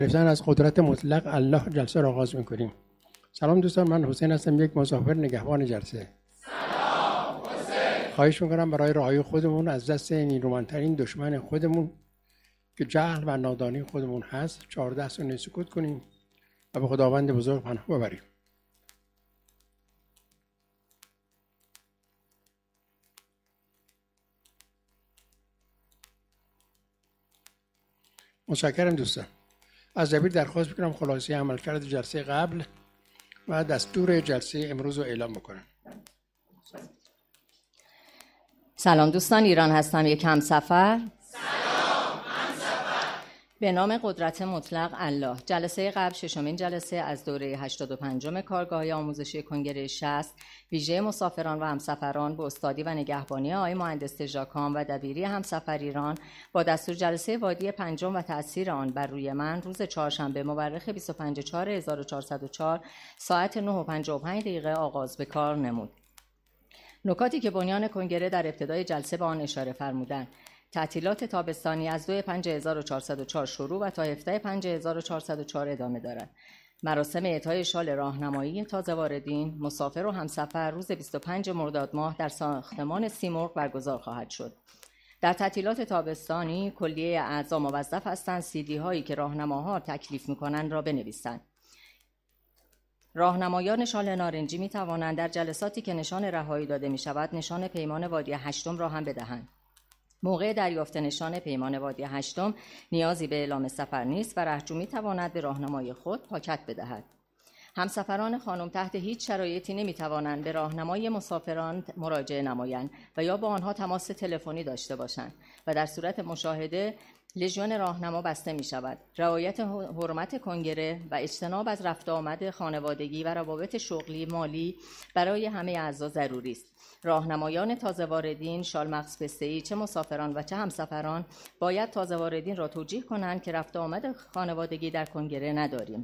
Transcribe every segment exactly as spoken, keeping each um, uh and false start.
گرفتن از قدرت مطلق الله جلسه را آغاز می‌کنیم. سلام دوستان، من حسین هستم، یک مسافر نگهبان جلسه. سلام حسین. خواهش می‌کنم برای رعایت خودمون از دست نیرومندترین دشمن خودمون که جهل و نادانی خودمون هست چهارده ثانیه سکوت کنیم و به خداوند بزرگ پناه ببریم. متشکرم دوستان. از دبیر درخواست میکنم خلاصه عملکرد جلسه قبل و دستور جلسه امروز رو اعلام بکنم. سلام دوستان، ایران هستم، یک همسفر. سلام همسفر. به نام قدرت مطلق الله. جلسه قبل ششمین جلسه از دوره هشتاد و پنجم کارگاه آموزشی کنگره شصت ویژه مسافران و همسفران به استادی و نگهبانی آقای مهندس ژاکام و دبیری همسفر ایران با دستور جلسه وادی پنجم و تأثیر آن بر روی من روز چهارشنبه مورخ بیست و پنجم چهارم هزار و چهارصد و چهار ساعت نه و پنجاه و پنج دقیقه آغاز به کار نمود. نکاتی که بنیان کنگره در ابتدای جلسه به آن اشاره فرمودند: تعطیلات تابستانی از دو پنج هزار و چهارصد و چهار شروع و تا هفده پنج هزار و چهارصد و چهار ادامه دارد. مراسم اعطای شال راهنمایی تازه واردین، مسافر و همسفر روز بیست و پنجم مرداد ماه در ساختمان سیمرغ برگزار خواهد شد. در تعطیلات تابستانی کلیه اعضا موظف هستند سیدی هایی که راهنماها تکلیف می‌کنند را بنویسند. راهنمایان شال نارنجی می توانند در جلساتی که نشان رهایی داده می شود نشان پیمان وادی هشتم را هم بدهند. موقع دریافت نشان پیمان وادی هشتم نیازی به اعلام سفر نیست و رهجو می تواند به راهنمای خود پاکت بدهد. همسفران خانم تحت هیچ شرایطی نمی توانند به راهنمای مسافران مراجعه نمایند و یا با آنها تماس تلفنی داشته باشند و در صورت مشاهده لژیون راهنما بسته می شود. رعایت حرمت کنگره و اجتناب از رفت آمد خانوادگی و روابط شغلی مالی برای همه اعضا ضروری است. راهنمایان تازه واردین شال مغز پسته‌ای چه مسافران و چه همسفران باید تازه واردین را توجیه کنند که رفت آمد خانوادگی در کنگره نداریم.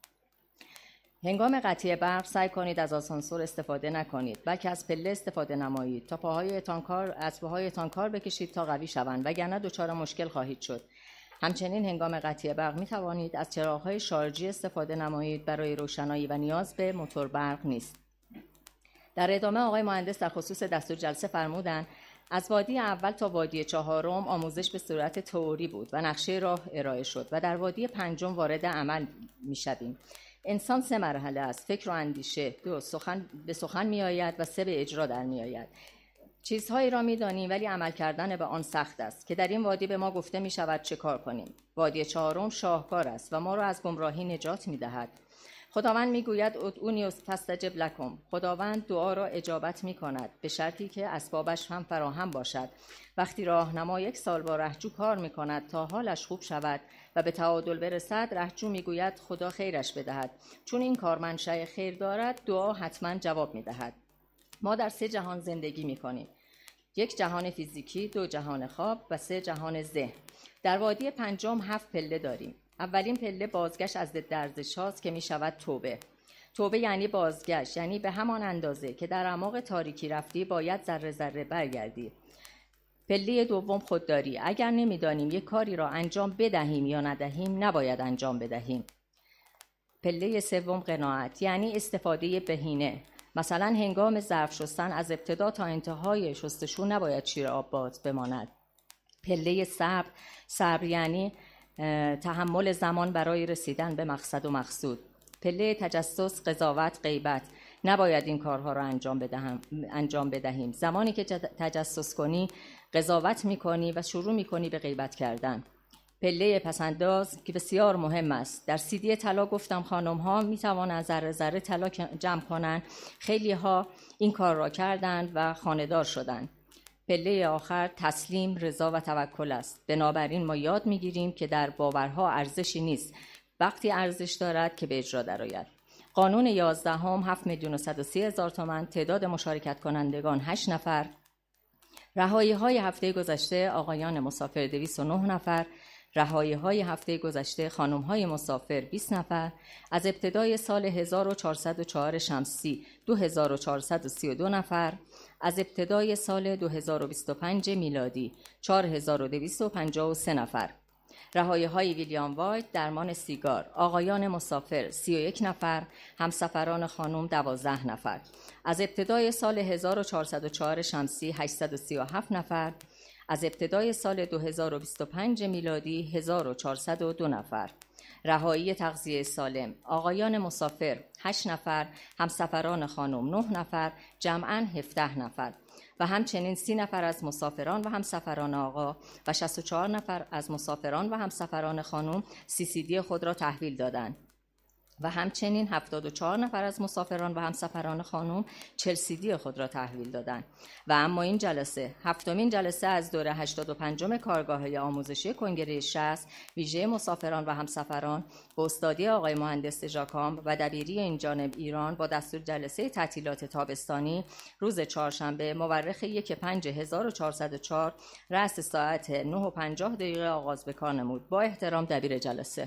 هنگام قطعی برق سعی کنید از آسانسور استفاده نکنید، بلکه از پله استفاده نمایید تا پاهای تانکار از پاهای تانکار بکشید تا قوی شوند، وگرنه دچار مشکل خواهید شد. همچنین هنگام قطعی برق می توانید از چراغ‌های شارژی استفاده نمایید برای روشنایی و نیاز به موتور برق نیست. در ادامه آقای مهندس در خصوص دستور جلسه فرمودند از وادی اول تا وادی چهارم آموزش به صورت تئوری بود و نقشه راه ارائه شد و در وادی پنجم وارد عمل می‌شویم. انسان سه مرحله است: فکر و اندیشه، دو سخن به سخن می آید و سه به اجرا در می آید. چیزهایی را می دانیم ولی عمل کردن به آن سخت است که در این وادی به ما گفته می شود چه کار کنیم. وادی چهارم شاهکار است و ما را از گمراهی نجات می دهد. خداوند می گوید ادعونی فاستجب لکم. خداوند دعا را اجابت می کند به شرطی که اسبابش هم فراهم باشد. وقتی راهنما یک سال با رهجو کار می کند تا حالش خوب شود و به تعادل برسد، رهجو می گوید خدا خیرش بدهد، چون این کار منشأ خیر دارد دعا حتما جواب می دهد. ما در سه جهان زندگی می کنیم: یک جهان فیزیکی، دو جهان خواب و سه جهان ذهن. در وادی پنجم هفت پله داریم. اولین پله بازگشت از ضد ارزش هاست که می شود توبه. توبه یعنی بازگشت، یعنی به همان اندازه که در اعماق تاریکی رفتی باید ذره ذره برگردی. پله دوم خودداری. اگر نمیدانیم یک کاری را انجام بدهیم یا ندهیم نباید انجام بدهیم. پله سوم قناعت، یعنی استفاده بهینه. مثلا هنگام ظرف شستن از ابتدا تا انتهای شستشو نباید شیر آب باز بماند. پله صبر. صبر یعنی تحمل زمان برای رسیدن به مقصد و مقصود. پله تجسس، قضاوت، غیبت. نباید این کارها را انجام بدهم انجام بدهیم. زمانی که تجسس کنی قضاوت میکنی و شروع میکنی به غیبت کردن. پله پسنداز که بسیار مهم است. در سیدی طلا گفتم خانم ها می توانند ذره ذره طلا جمع کنند. خیلی ها این کار را کردند و خانه‌دار شدند. پله آخر تسلیم، رضا و توکل است. بنابراین ما یاد میگیریم که در باورها ارزشی نیست، وقتی ارزش دارد که به اجرا درآید. قانون یازدهم هفت میلیون و صد و سی هزار تومان. تعداد مشارکت کنندگان هشت نفر. رهایی های هفته گذشته آقایان مسافر دویست و نه نفر. رهایی های هفته گذشته خانم های مسافر بیست نفر. از ابتدای سال هزار و چهارصد و چهار شمسی دو هزار و چهارصد و سی و دو نفر. از ابتدای سال دو هزار و بیست و پنج میلادی چهار هزار و دویست و پنجاه و سه نفر. رهایی‌های ویلیام وایت، درمان سیگار. آقایان مسافر سی و یک نفر، همسفران خانم دوازده نفر. از ابتدای سال هزار و چهارصد و چهار شمسی هشتصد و سی و هفت نفر. از ابتدای سال دو هزار و بیست و پنج میلادی هزار و چهارصد و دو نفر. رهایی تغذیه سالم. آقایان مسافر هشت نفر، همسفران خانم نه نفر، جمعاً هفده نفر. و همچنین سی نفر از مسافران و همسفران آقا و شصت و چهار نفر از مسافران و همسفران خانم سی سی دی خود را تحویل دادند. و همچنین هفتاد و چهار نفر از مسافران و همسفران خانم چهل سی دی خود را تحویل دادند. و اما این جلسه هفتمین جلسه از دوره هشتاد و پنجم کارگاه‌های آموزشی کنگره شصت ویژه مسافران و همسفران به استادی آقای مهندس ژاکامب و دبیری این جانب ایران با دستور جلسه تعطیلات تابستانی روز چهارشنبه مورخ یک پنج هزار و چهارصد و چهار رأس ساعت نه و پنجاه دقیقه آغاز به کار نمود. با احترام دبیر جلسه.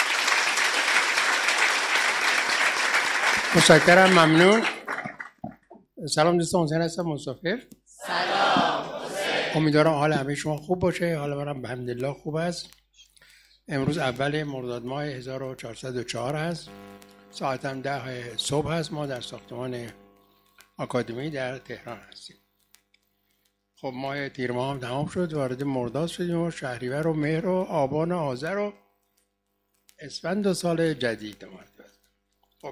متشکرم، ممنون. سلام دوستان، حسین هستم، مسافر. سلام. امیدوارم حال همه شما خوب باشه. حال منم به حمدالله خوب است. امروز اول مرداد ماه هزار و چهارصد و چهار است. ساعتم ده صبح است. ما در ساختمان آکادمی در تهران هستیم. خب ماه تیر ماه هم تمام شد، وارد مرداد شدیم و شهریور و مهر و آبان و آذر و اسفند و سال جدید اومد. خب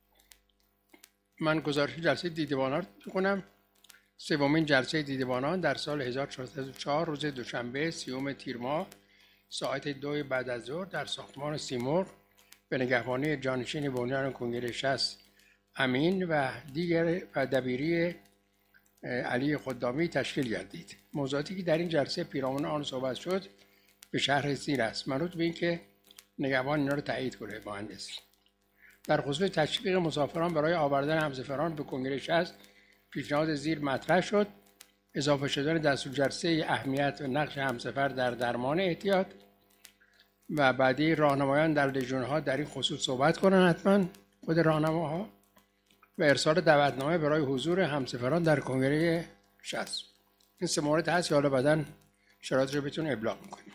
من گزارش جلسه دیدبانان رو می‌کنم. سومین جلسه دیدبانان در سال هزار و چهارصد و چهار روز دوشنبه سیوم تیر ماه ساعت دو بعد از ظهر در ساختمان سیمرغ به نگهبانی جانشین بنیان کنگره شصت امین و دیگر و دبیری علی خدامی تشکیل گردید. موضوعاتی که در این جلسه پیرامون آن صحبت شد به شرح زیر است، منوط به این که نگهبان اینا رو تایید کنه مهندس. در خصوص تشویق مسافران برای آوردن همسفران به کنگره شصت پیشنهاد زیر مطرح شد: اضافه شدن دستور جلسه اهمیت و نقش همسفر در درمان احتیاط و بعدی راهنمایان در لژیون‌ها در این خصوص صحبت کنند، حتما خود راهنماها، و ارسال دعوتنامه برای حضور همسفران در کنگره شصت. این سه مورد هست که حالا بعداً شرایطش رو بتون ابلاغ می‌کنیم.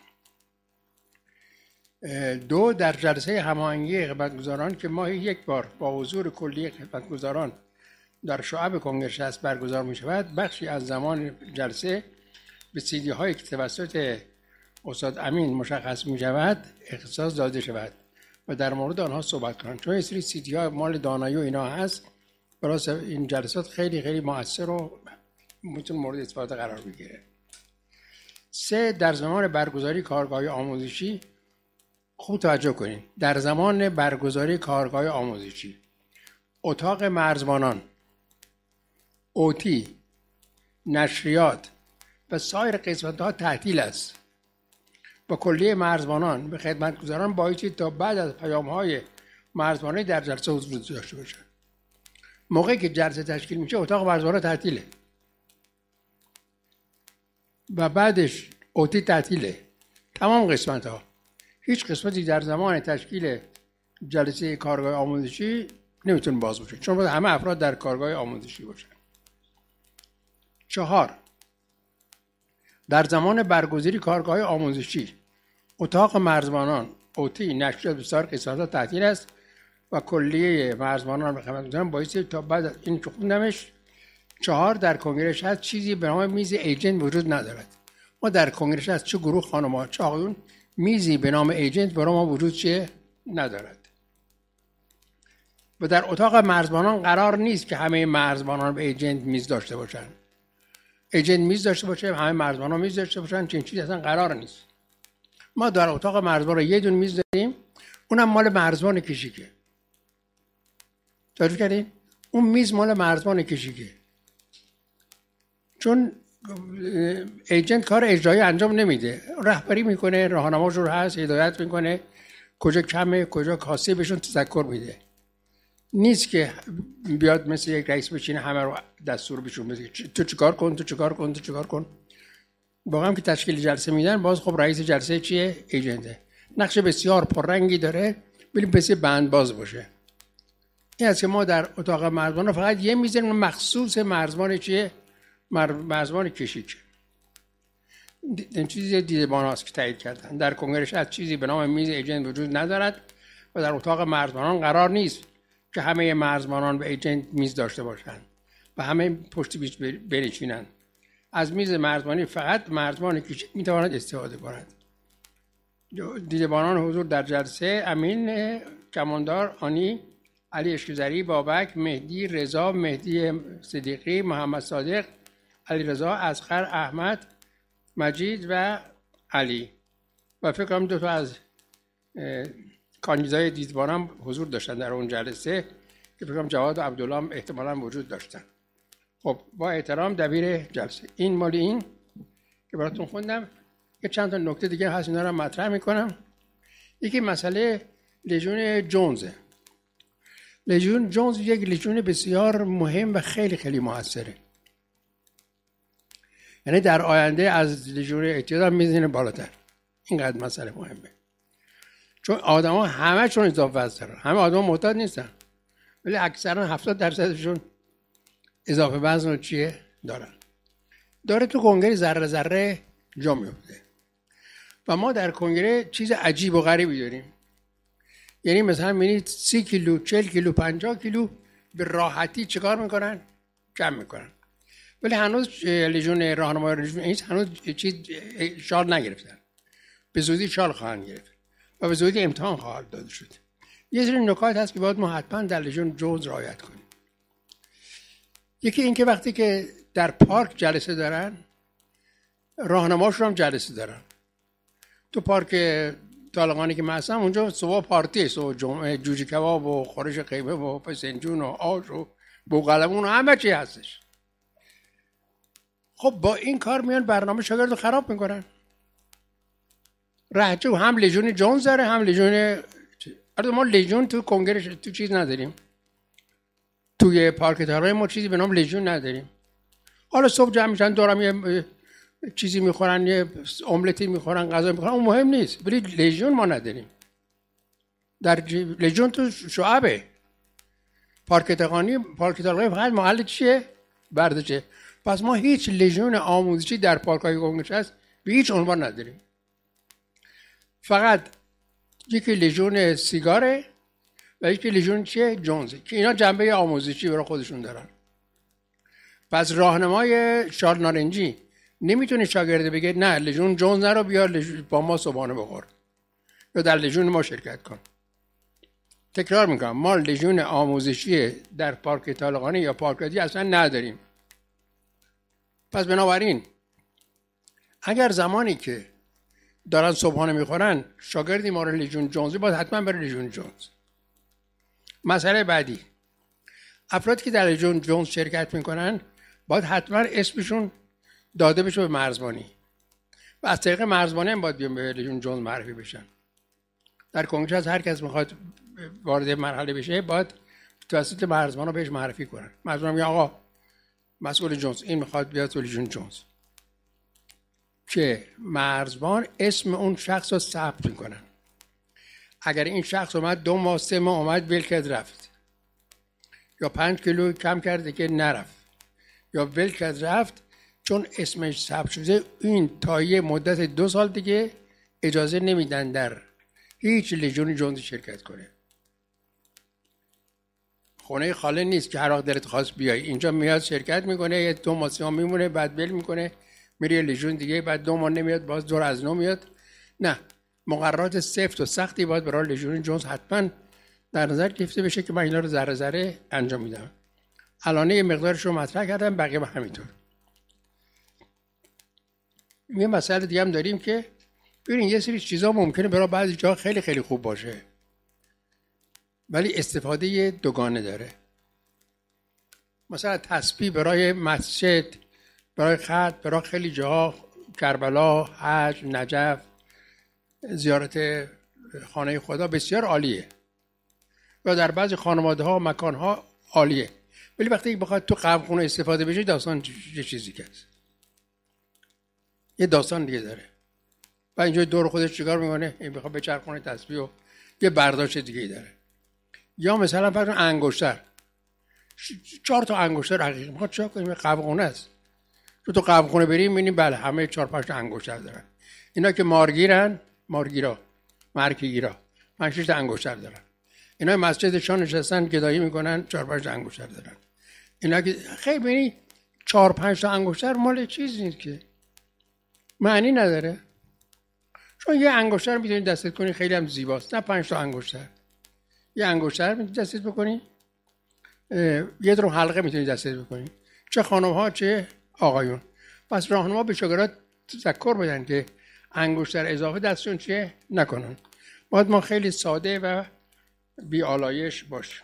دو، در جلسه هماهنگی خدمتگزاران که ماهی یک بار با حضور کلی خدمتگزاران در شعب کنگره شصت برگزار می شود، بخشی از زمان جلسه به سیدی هایی که توسط استاد امین مشخص می شود اختصاص داده شود و در مورد آنها صحبت کنند، چون این سری سیدی ها مال دانایی و اینا هست. برای این جلسات خیلی خیلی مؤثر و میتونه مورد استفاده قرار بگیره. سه، در زمان برگزاری کارگاه آموزشی، خوب توجه کنید، در زمان برگزاری کارگاه آموزشی اتاق مرزبانان، اوتی، نشریات و سایر قسمت‌ها تعطیل است و کلیه مرزبانان به خدمتگزاران بایستی تا بعد از پیام‌های مرزبانی در جلسه حضور داشته باشند. موقعی که جلسه تشکیل میشه اتاق مرزبانان تعطیله و بعدش اوتی تعطیله، تمام قسمت‌ها. هیچ قسمتی در زمان تشکیل جلسه کارگاه آموزشی نمیتونه باز باشه، چون باید همه افراد در کارگاه آموزشی باشن. چهار، در زمان برگزاری کارگاه آموزشی اتاق مرزبانان، اوتی، نشریات بسیار قسمت‌ها تعطیل است و کلیه مرزبانان به خدمتگزاران بایستی تا بعد این که خوندمش. چهار، در کنگره شصت چیزی به نام میز ایجنت وجود ندارد. ما در کنگره شصت چه گروه خانم‌ها چه آقایون میزی به نام ایجنت برای ما وجود چه ندارد و در اتاق مرزبانان قرار نیست که همه مرزبانان به ایجنت میز داشته باشن. ایجنت میز داشته باشه، همه مرزبانان میز داشته باشن، چنین چیزی اصلا قرار نیست. ما در اتاق مرزبان یه دونه میز داریم، اونم مال مرزبان کشیکه. توجه کردین؟ اون میز مال مرزبان کشیکه، چون ایجنت کار اجرایی انجام نمیده، رهبری میکنه، راهنماشون هست، هدایت میکنه، کجا کمه کجا کاسه بهشون تذکر میده. نیست که بیاد مثل یک رئیس بشینه همه رو دستور بهشون بده تو چیکار کن تو چیکار کن تو چیکار کن. واقعا که تشکیل جلسه میدن، باز خب رئیس جلسه چیه؟ ایجنته. نقش بسیار پررنگی داره، ولی بسیار بند باز باشه. این است که ما در اتاق مرزبان فقط یه میز مخصوص مرزبان چیه؟ مرزبان کشیک. این چیزی دیدبان هاست که تایید کردن. در کنگرهش از چیزی به نام میز ایجنت وجود ندارد و در اتاق مرزبانان قرار نیست که همه مرزبانان به ایجنت میز داشته باشند و همه پشت بیش بنشینند. از میز مرزبانی فقط مرزبان کوچک میتواند استفاده کند. دیدبانان حضور در جلسه: امین کماندار، آنی، علی اشکزری، بابک، مهدی، رضا، مهدی صدیقی، محمد صادق، علی رضا، اصغر، احمد، مجید و علی. و فکر کنم دو تا از کاندیدای دیدبانم حضور داشتن در اون جلسه که فکر کنم جواد و عبدالله هم احتمالاً وجود داشتن. خب با احترام دبیر جلسه. این مالی این که براتون خوندم. یه چند تا نکته دیگه هست، اینا رو مطرح میکنم. یکی مسئله لژیون جونزه. لژیون جونز یک لژیون بسیار مهم و خیلی خیلی موثره. یعنی در آینده از لژیون اعتیاد میزنه بالاتر. اینقدر مسئله مهمه. چون آدما همه چون اضافه وزن دارن. همه آدما معتاد نیستن. ولی اکثرا هفتاد درصدشون اضافه وزن چیه دارن. داره تو کنگره ذره ذره جا میفته. و ما در کنگره چیز عجیب و غریبی داریم. یعنی مثلا میبینید سی کیلو، چهل کیلو، پنجاه کیلو به راحتی چیکار میکنن؟ جمع میکنن. ولی هنوز لژیون راهنمای لژیون ایدز هنوز چیز شال نگرفتن. به زودی شال خواهند گرفت و به زودی امتحان خواهد داده شد. یه سری نکات هست که باید ما حتما در لژیون جونز رعایت کنیم. یکی این که وقتی که در پارک جلسه دارن، راهنماشون هم جلسه دارن. تو پارک طالقانی که من هستم اونجا صبح پارتیه، صبح جمعه جوجه کباب و خورش قیمه و فسنجون و آش و بوقلمون و همه چی هستش. خب با این کار میان برنامه شاگرد رو خراب میکنن. رهجو هم لژیون جونز داره هم لژیون. البته ما لژیون تو کنگره تو چیز نداریم. توی پارک طالقانی ما چیزی به نام لژیون نداریم. حالا صبح جمع میشن دورم یه چیزی میخورن، یه املتی میخورن، غذا میخورن، اون مهم نیست. ولی لژیون ما نداریم. در لژیون تو شعبه. پارک طالقانی پارک طالقانی فقط محل چیه؟ ورزشه. پس ما هیچ لژیون آموزشی در پارک‌های کنگره هست به هیچ عنوان نداریم. فقط یکی لژیون سیگاره و یکی لژیون چیه؟ جونزه که اینا جنبه آموزشی برای خودشون دارن. پس راهنمای شال نارنجی نمیتونه شاگرد بگه نه لژیون جونز نرو بیا با ما صبحانه بخور یا در لژیون ما شرکت کن. تکرار میکنم ما لژیون آموزشی در پارک طالقانی یا پارک عادی اصلا نداریم. پس بنابراین اگر زمانی که دارن صبحانه میخورن شاگردی ما رو لژیون جونزی باید حتما بره لژیون جونز. مسئله بعدی، افرادی که در لژیون جونز شرکت میکنن باید حتما اسمشون داده بشه به مرزبانی و از طریق مرزبانی هم باید بیان به لژیون جونز معرفی بشن. در کنگره از هر کس میخواد وارد مرحله بشه باید توسط مرزبان رو بهش معرفی کنن. مرزبان میگه آقا مسئول جونز این میخواد بیاد تو لژیون جونز، که مرزبان اسم اون شخص رو ثبت میکنن. اگر این شخص اومد دو ماه سه ماه اومد ول کرد رفت، یا پنج کیلو کم کرده که نرفت، یا ول کرد رفت، چون اسمش ثبت شده این تا یه مدت دو سال دیگه اجازه نمیدن در هیچ لژیون جونز شرکت کنه. خونه خاله نیست که هر وقت دلت خواست بیای. اینجا میاد شرکت میکنه، یه دو ماه سه ماه میمونه، بعد ول میکنه میره لژیون دیگه، بعد دو ماه نمیاد باز دور از نو میاد. نه، مقررات سفت و سختی باید برای لژیون جونز حتما در نظر گرفته بشه که من اینا رو ذره ذره انجام میدم. الان یه مقدارش رو مطرح کردم، بقیه هم همینطور. یه مسئله دیگه هم داریم که ببینید یه سری چیزا ممکنه برای بعضی جا خیلی خیلی خوب باشه ولی استفاده دوگانه داره. مثلا تسبیح برای مسجد، برای خط، برای خیلی جاها، کربلا، حج، نجف، زیارت خانه خدا بسیار عالیه و در بعضی خانواده ها و مکان ها عالیه. ولی وقتی بخواد تو قهوه‌خونه استفاده بشه داستان یه چیزی که هست، یه داستان دیگه داره. و اینجا دور خودش چیکار میکنه؟ این بخواد بچرخونه تسبیح و یه برداشت دیگه داره. یا مثلا فرض انگشتر، چهار تا انگشتر حقیقی میخواد چیکار کنیم؟ قهوه‌خونه است، تو تو قهوه خونه بریم می‌بینیم بله همه چهار پنج تا انگشتر دارن. اینا که مارگیرن، مارگیرا، مرکگیرا، پنج شش تا انگشتر دارن. اینا مسجد شان نشستن گدایی میکنن، چهار پنج تا انگشتر دارن. اینا که خیلی ببینی چهار پنج تا انگشتر مال چیز نیست که، معنی نداره. چون یه انگشتر میتونی دستت کنی خیلی هم زیباست، نه پنج تا انگشتر. یه انگشتر میتونی دستت بکنی، یه درو حلقه میتونی دستت بکنی، چه خانم ها چه آقایون. پس راهنما به شاگردات تذکر بدن که انگشتر اضافه دستشون چیه نکنن. باید ما خیلی ساده و بی آلایش باشیم.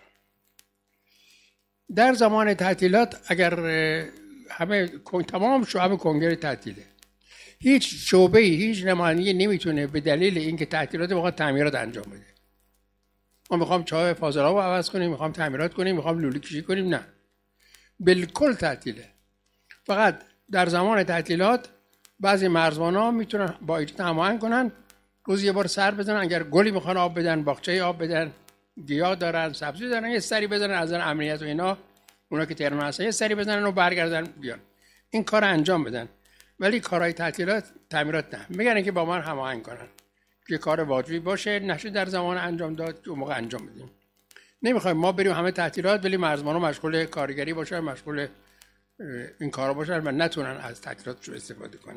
در زمان تعطیلات اگر همه تمام شعب کنگره تعطیله، هیچ شعبه‌ای هیچ نمایندگی نمیتونه به دلیل اینکه تعطیلات واقعا تعمیرات انجام بده. ما میخوام چای فاضلاب رو عوض کنیم، میخوام تعمیرات کنیم، میخوام لوله کشی کنیم، نه، بالکل تعطیله. فقط در زمان تعطیلات بعضی مرزبان‌ها میتونن با ایجاد هماهنگ کنن، روز یه بار سر بزنن، اگر گلی میخوان آب بدن، باغچه آب بدن، گیاه دارن، سبزی دارن، یه سری بزنن از نظر امنیت و اینا، اونا که تهران هستن یه سری بزنن و برگردن بیان این کار انجام بدن. ولی کارهای تعطیلات تعمیرات نه، میگن که با من هماهنگ کنن که کار واجبی باشه، نشه در زمان انجام داد که اون موقع انجام بدیم. نمیخوایم ما بریم همه تعطیلات ولی مرزبان‌ها مشغول کارگری باشن، مشغول این کارا باشن و نتونن از تعطیلاتشون استفاده کنن.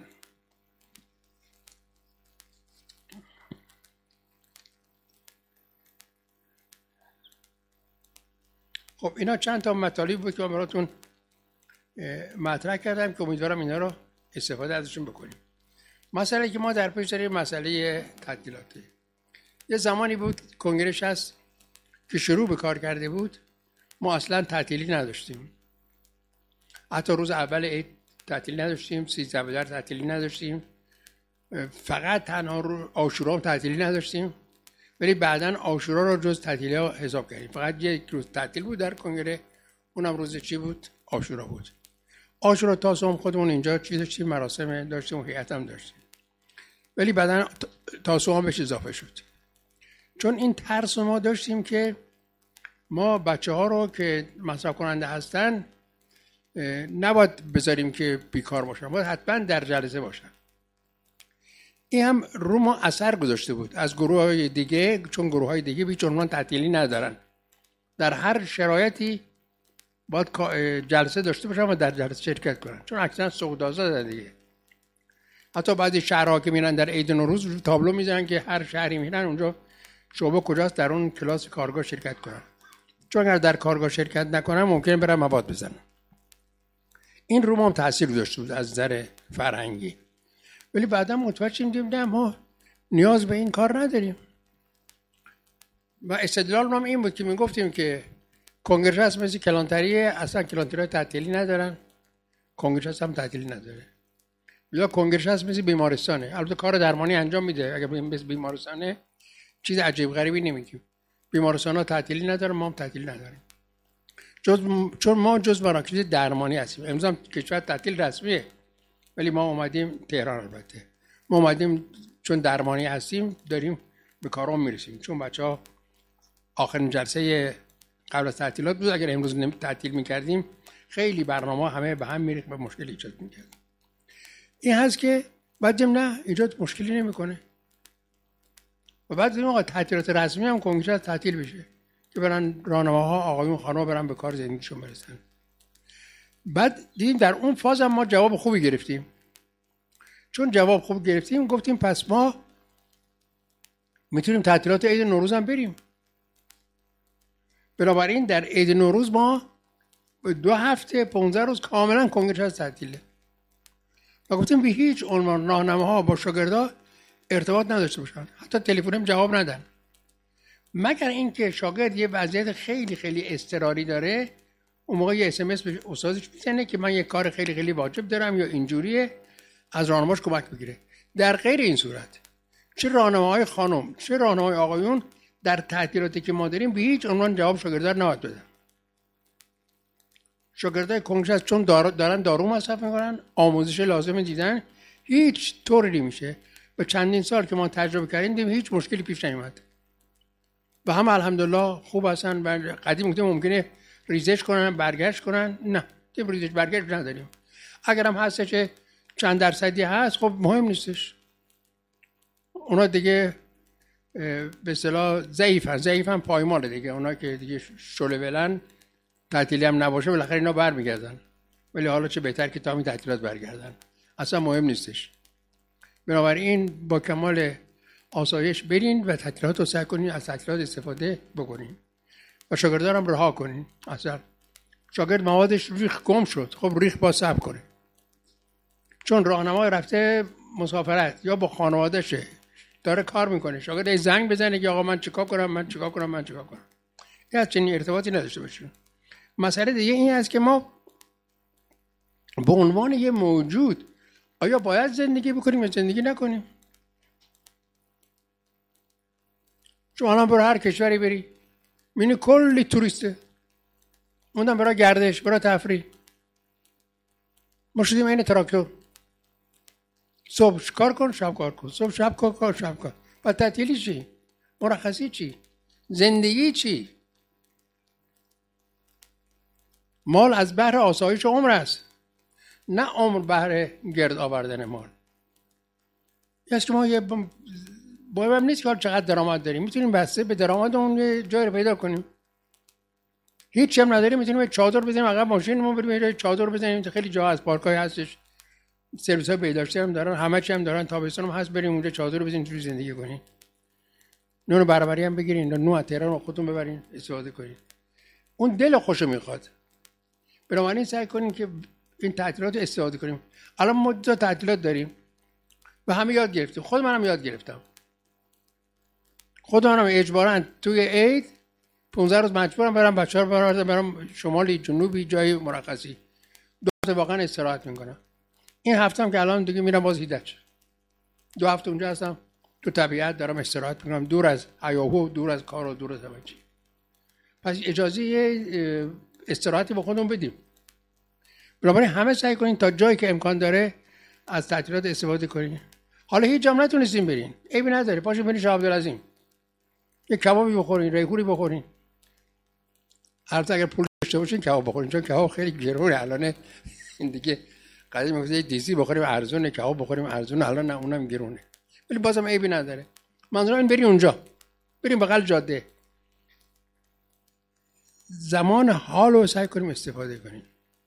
خب اینا چند تا مطالب بود که من براتون مطرح کردم که امیدوارم اینا رو استفاده ازشون بکنیم. مسئله که ما در پیش داریم مسئله تعطیلاته. یه زمانی بود کنگره هست که شروع به کار کرده بود، ما اصلا تعطیلی نداشتیم، حتی روز اول عید تعطیلی نداشتیم، سیزده بدر تعطیلی نداشتیم، فقط تنها رو عاشورا هم تعطیلی نداشتیم، ولی بعداً عاشورا رو جز تعطیلی ها حساب کردیم. فقط یک روز تعطیل بود در کنگره، اونم روز چی بود؟ عاشورا بود. عاشورا تاسوعا خودمون اینجا چی داشتیم، مراسم داشتیم و هیئت هم داشتیم، ولی بعداً تاسوعا بهش اضافه شد. چون این ترس ما داشتیم که ما بچه ها رو که مصرف کننده هستن نباید بذاریم که بیکار باشن، باید حتما در جلسه باشن. این هم رو ما اثر گذاشته بود از گروه های دیگه، چون گروه های دیگه هیچ عنوان تعطیلی ندارن، در هر شرایطی باید جلسه داشته باشن و در جلسه شرکت کنن، چون اکثرا سودازده دیگه. حتی بعضی شهرها که میرن در عید نوروز تابلو میذارن که هر شهری میرن اونجا شعبه کجاست در اون کلاس کارگاه شرکت کنن، چون اگر در کارگاه شرکت نکنن ممکنه برن مواد بزنن. این رو ما هم تاثیر داشته بود از نظر فرهنگی، ولی بعدا متوجه شدیم نه، ما نیاز به این کار نداریم. و استدلال ما این بود که میگفتیم که کنگره هست مثل کلانتریه، اصلا کلانتری تعطیلی ندارن، کنگره هست هم تعطیلی نداره. یا کنگره هست مثل بیمارستانه، البته کار درمانی انجام میده، اگر مثل بیمارستانه چیز عجیب غریبی نمیگیم. بیمارستان‌ها تعطیلی نداره، ما هم تعطیلی نداریم، جز چون ما جز مراکز درمانی هستیم. امروز هم کشور تعطیل رسمیه، ولی ما اومدیم تهران، البته ما اومدیم چون درمانی هستیم داریم به کارام میرسیم، چون بچه‌ها آخرین جلسه قبل از تعطیلات بود، اگر امروز تعطیل میکردیم خیلی برنامه همه به هم میریخت و مشکل ایجاد میکرد. این هست که بعدم نه ایجاد مشکلی نمیکنه و بعد این آقا تعطیلات رسمی هم کنگره تعطیل بشه که برن راهنماها آقایون خانم‌ها برن به کار زندگیشون برسن. بعد دیدیم در اون فاز هم ما جواب خوبی گرفتیم، چون جواب خوب گرفتیم گفتیم پس ما میتونیم تعطیلات عید نوروز هم بریم. بنابراین در عید نوروز ما دو هفته پانزده روز کاملا کنگره تعطیله و گفتیم به هیچ عنوان راهنماها با شاگردا ارتباط نداشته باشن، حتی تلفن هم جواب ندن، مگر اینکه شاگرد یه وضعیت خیلی خیلی اضطراری داره، اون موقع یه اس ام اس به استادش میزنه که من یه کار خیلی خیلی واجب دارم یا اینجوریه، از راهنماش کمک بگیره. در غیر این صورت چه راهنماهای خانم چه راهنماهای آقایون در تعطیلاتی که ما داریم به هیچ عنوان جواب شاگردا رو نباید بدن. شاگردای کنگره چون دارن دارو مصرف میکنن، آموزش لازم دیدن، هیچ طوری نمیشه. و چندین سال که ما تجربه کردیم دیدیم هیچ مشکلی پیش نیومد و هم الحمدلله خوب هستن. و قدیم گفتیم ممکنه ریزش کنن برگشت کنن، نه، دیگه ریزش برگشت نداریم. اگرم هستش چند درصدی هست خب مهم نیستش. اونا دیگه به اصطلاح ضعیفن، ضعیفن پایماله دیگه. اونا که دیگه شله ولن، تعطیلی هم نباشه بالاخره اینا برمیگردن. ولی حالا چه بهتر که تا همین تعطیلات برگردن، اصلا مهم نیستش. بنابراین با کمال آسایش برین و تعطیلات رو سعی کنین از تعطیلات استفاده بکنین و شاگردان هم رها کنین. اصلا شاگرد موادش ریخ گم شد، خب ریخ با صبر کنه، چون راهنمای رفته مسافرت یا با خانوادهشه داره کار میکنه. شاگرد زنگ بزنه که آقا من چیکار کنم من چیکار کنم من چیکار کنم، این از چنین ارتباطی نداشته باشیم. مسئله دیگه این است که ما به عنوان یه موجود آیا باید زندگی بکنیم یا زندگی نکنیم؟ چون الان برای هر کشوری بری می‌بینی کلی توریسته، موندن برای گردش، برای تفریح. ما شدیم این تراکتور، صبح کار کن شب کار کن، صبح شب کار کن شب کار. بعد تعطیلی چی؟ مرخصی چی؟ زندگی چی؟ مال از بهر آسایش عمر است، نه عمر بهر گرد آوردن مال. یه که ما یه باید هم نیست که چقدر درآمد داریم، میتونیم بسته به درآمدمون یه جای رو پیدا کنیم. هیچ هم نداریم میتونیم یک چادر بزنیم عقب ماشینمون بریم یه جای چادر بزنیم. خیلی جا از پارکای هستش، سرویس های بهداشتی هم دارن، همه چی هم دارن، تابستون هم هست، بریم اونجا چادر بزنیم توی زندگی کنیم. نون بربری هم بگیرین، نون از تهران خودتون ببرین استفاده کنین. اون دل خوشو میخواد. بنابراین سعی کنین که این تعطیلات رو استفاده کنیم. الان ما دو تعطیلات داریم و همه یاد گرفتیم. خود منم یاد گرفتم. خود منم اجباراً توی عید پانزده روز مجبورم برم بچه‌ها رو برم برم شمالی جنوبی جای مرخصی. دو هفته واقعا استراحت میکنم. این هفته هم که الان دیگه میرم باز هیدج. دو هفته اونجا هستم تو طبیعت دارم استراحت میکنم، دور از هیاهو، دور از کار و دور از همه چی. پس اجازه استراحتی با خودمون بدیم. بنابراین همه سعی کنین تا جایی که امکان داره از تعطیلات استفاده کنین. حالا هیچ جام نتونستین برین، عیبی نداره، پاشو برین شاه عبدالعظیم یک کبابی بخورین، ریحونی بخورین. البته اگر پول داشته باشین کباب بخورین، چون کباب خیلی گرونه الان. این دیگه قضیه میگه دیزی بخوریم ارزونه، کباب بخوریم ارزونه، الان نه اونم گرونه، ولی بازم عیبی نداره. منظورم این بریم اونجا، بریم بغل جاده، زمان حال رو سعی کنیم استفاده کنیم.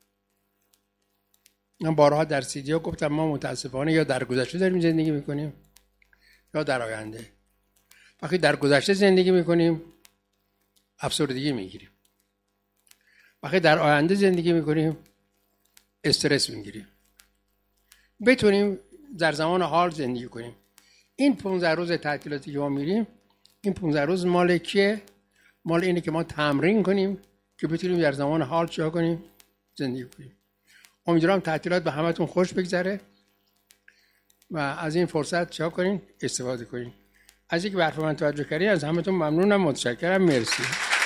من بارها در سیدیا گفتم ما متاسفانه یا در گذشته داریم زندگی میکنیم یا در آینده. وقتی در گذشته زندگی میکنیم افسردگی میگیریم، وقتی در آینده زندگی میکنیم استرس میگیریم. بتونیم در زمان حال زندگی کنیم. این پانزده روز تعطیلاتی که ما میریم، این پانزده روز مال کیه؟ مال اینه که ما تمرین کنیم که بتونیم در زمان حال چیا کنیم؟ زندگی کنیم. امیدوارم تعطیلات به همتون خوش بگذره و از این فرصت چیا کنین؟ استفاده کنین. از اینکه به حرف من توجه کردین از همتون ممنونم، متشکرم، مرسی.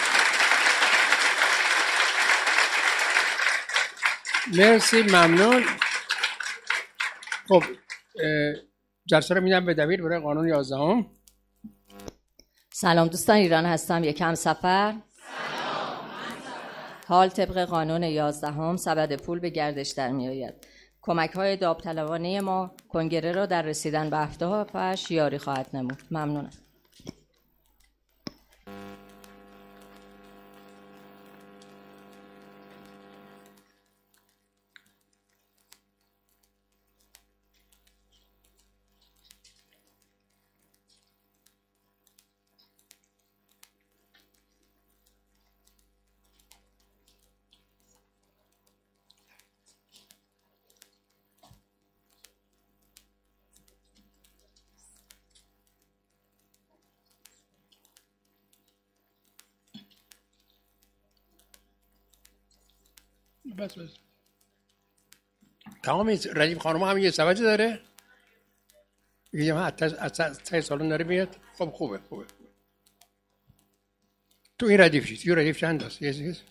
مرسی، ممنون. خب جلسه رو میدم به دبیر برای قانون یازدهم. سلام دوستان، ایران هستم، یکم سفر. حال طبق قانون یازدهم سبد پول به گردش در می آید. کمک های داوطلبانه ما کنگره را در رسیدن به اهدافش یاری خواهد نمود. ممنونم. بس بس تمام ردیف خانم هم یه سبج داره میگه من از سه سالون داره میاد. خب خوبه خوبه تو این ردیف چیست؟ یه ردیف چند هست؟ یه چیز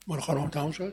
مال خانم تمام شد؟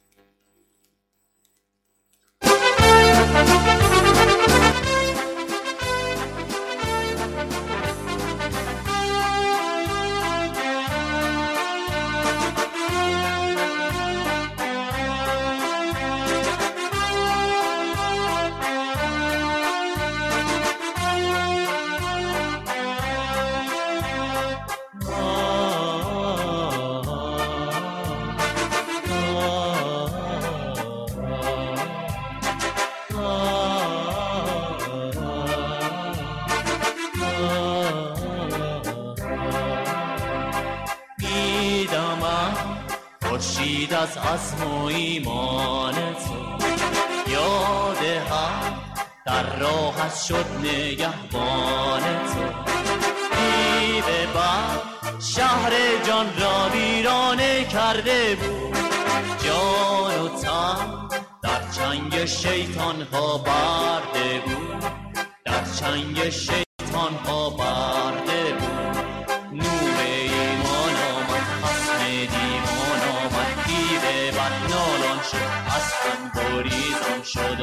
از عزم و ایمان تو یاد هم در راحت شد نگهبان تو. دیو بد شهر جان را ویرانه کرده بود، جان و تن در چنگ شیطان ها برده بود، در چنگ شیطان ها برده بود. نور ایمان آمد خصم دیوان آمد، دیو بد نالان شد از هم گریزان شد.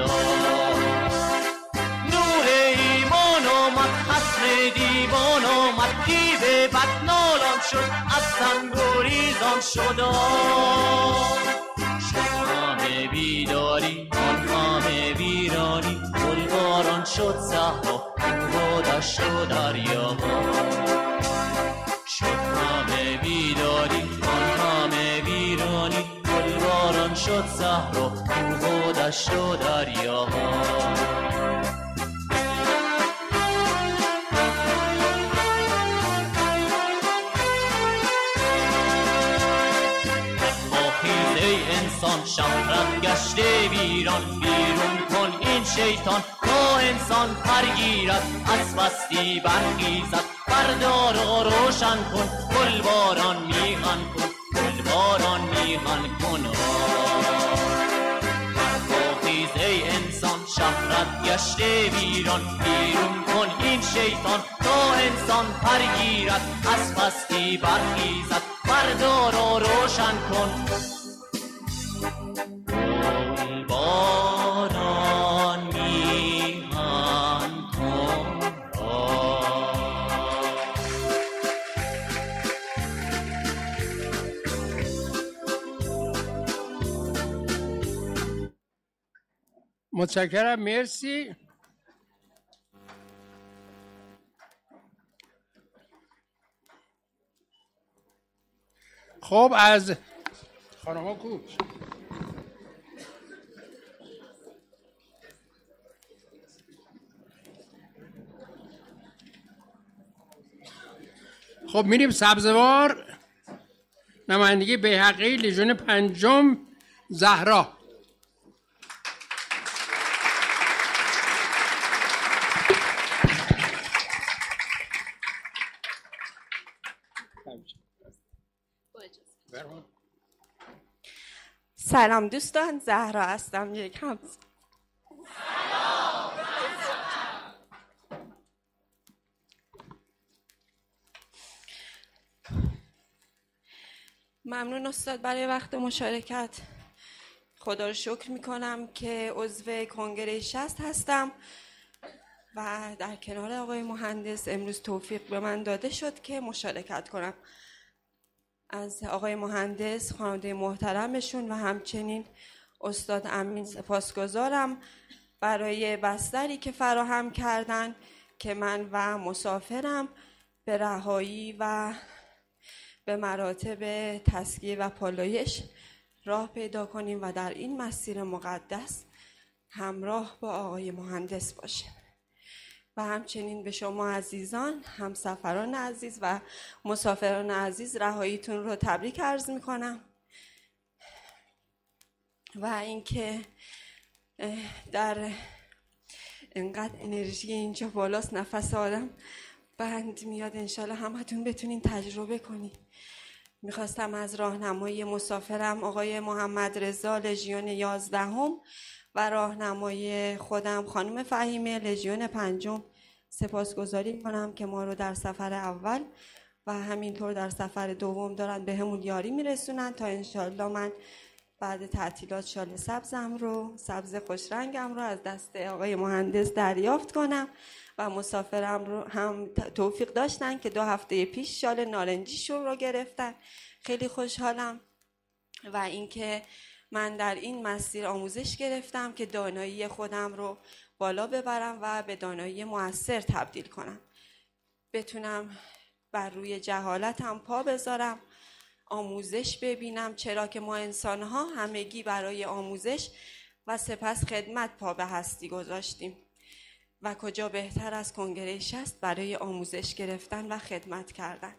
نور ایمان آمد خصم دیوان آمد، دیو بد نالان شد از هم گریزان شد. شد همه بیداری آن همه ویرانی، گلباران شد صحرا کوه و دشت و دریاها. شد همه بیداری آن همه ویرانی، گلباران شد صحرا کوه و دشت و دریاها. انسان شهرت گشته ویران، بیرون کن این شیطان تا انسان پرگیرد، از پستی برخیزد بردار و روشن کن، گلباران میهن کن، گلباران میهن کن. برخیز ای انسان شهرت گشته ویران، بیرون کن این شیطان تا انسان پرگیرد، از پستی برخیزد بردار و روشن کن. گلباران میهن کن. متشکرم، مرسی. خب از خانم ها کو؟ خب میریم سبزوار. نمایندگی بیهقی لژیون پنجم زهرا. سلام دوستان، زهرا هستم. یک هم ممنون استاد برای وقت مشارکت. خدا رو شکر میکنم که عضو کنگره شصت هستم و در کنار آقای مهندس امروز توفیق به من داده شد که مشارکت کنم. از آقای مهندس، خانواده محترمشون و همچنین استاد امین سپاسگزارم برای بستری که فراهم کردن که من و مسافرم به رهایی و به مراتب تسکیه و پالایش راه پیدا کنیم و در این مسیر مقدس همراه با آقای مهندس باشیم. و همچنین به شما عزیزان، همسفران عزیز و مسافران عزیز رهاییتون رو تبریک عرض میکنم. و اینکه در اینقدر انرژی اینجا بالاست، نفس آدم بند میاد. انشالله همتون بتونین تجربه کنین. میخواستم از راهنمای مسافرم آقای محمد رضا لژیون یازدهم و راهنمای خودم خانم فهیمه لژیون پنجم سپاسگزاری کنم که ما رو در سفر اول و همینطور در سفر دوم دارن به همون یاری میرسونن تا انشالله من بعد تعطیلات شال سبزم رو سبز خوشرنگم رو از دست آقای مهندس دریافت کنم و مسافرم رو هم توفیق داشتن که دو هفته پیش شال نارنجیشون رو گرفتن. خیلی خوشحالم و اینکه من در این مسیر آموزش گرفتم که دانایی خودم رو بالا ببرم و به دانایی مؤثر تبدیل کنم، بتونم بر روی جهالتم پا بذارم، آموزش ببینم، چرا که ما انسان‌ها همگی برای آموزش و سپس خدمت پا به هستی گذاشتیم و کجا بهتر از کنگره شصت برای آموزش گرفتن و خدمت کردن.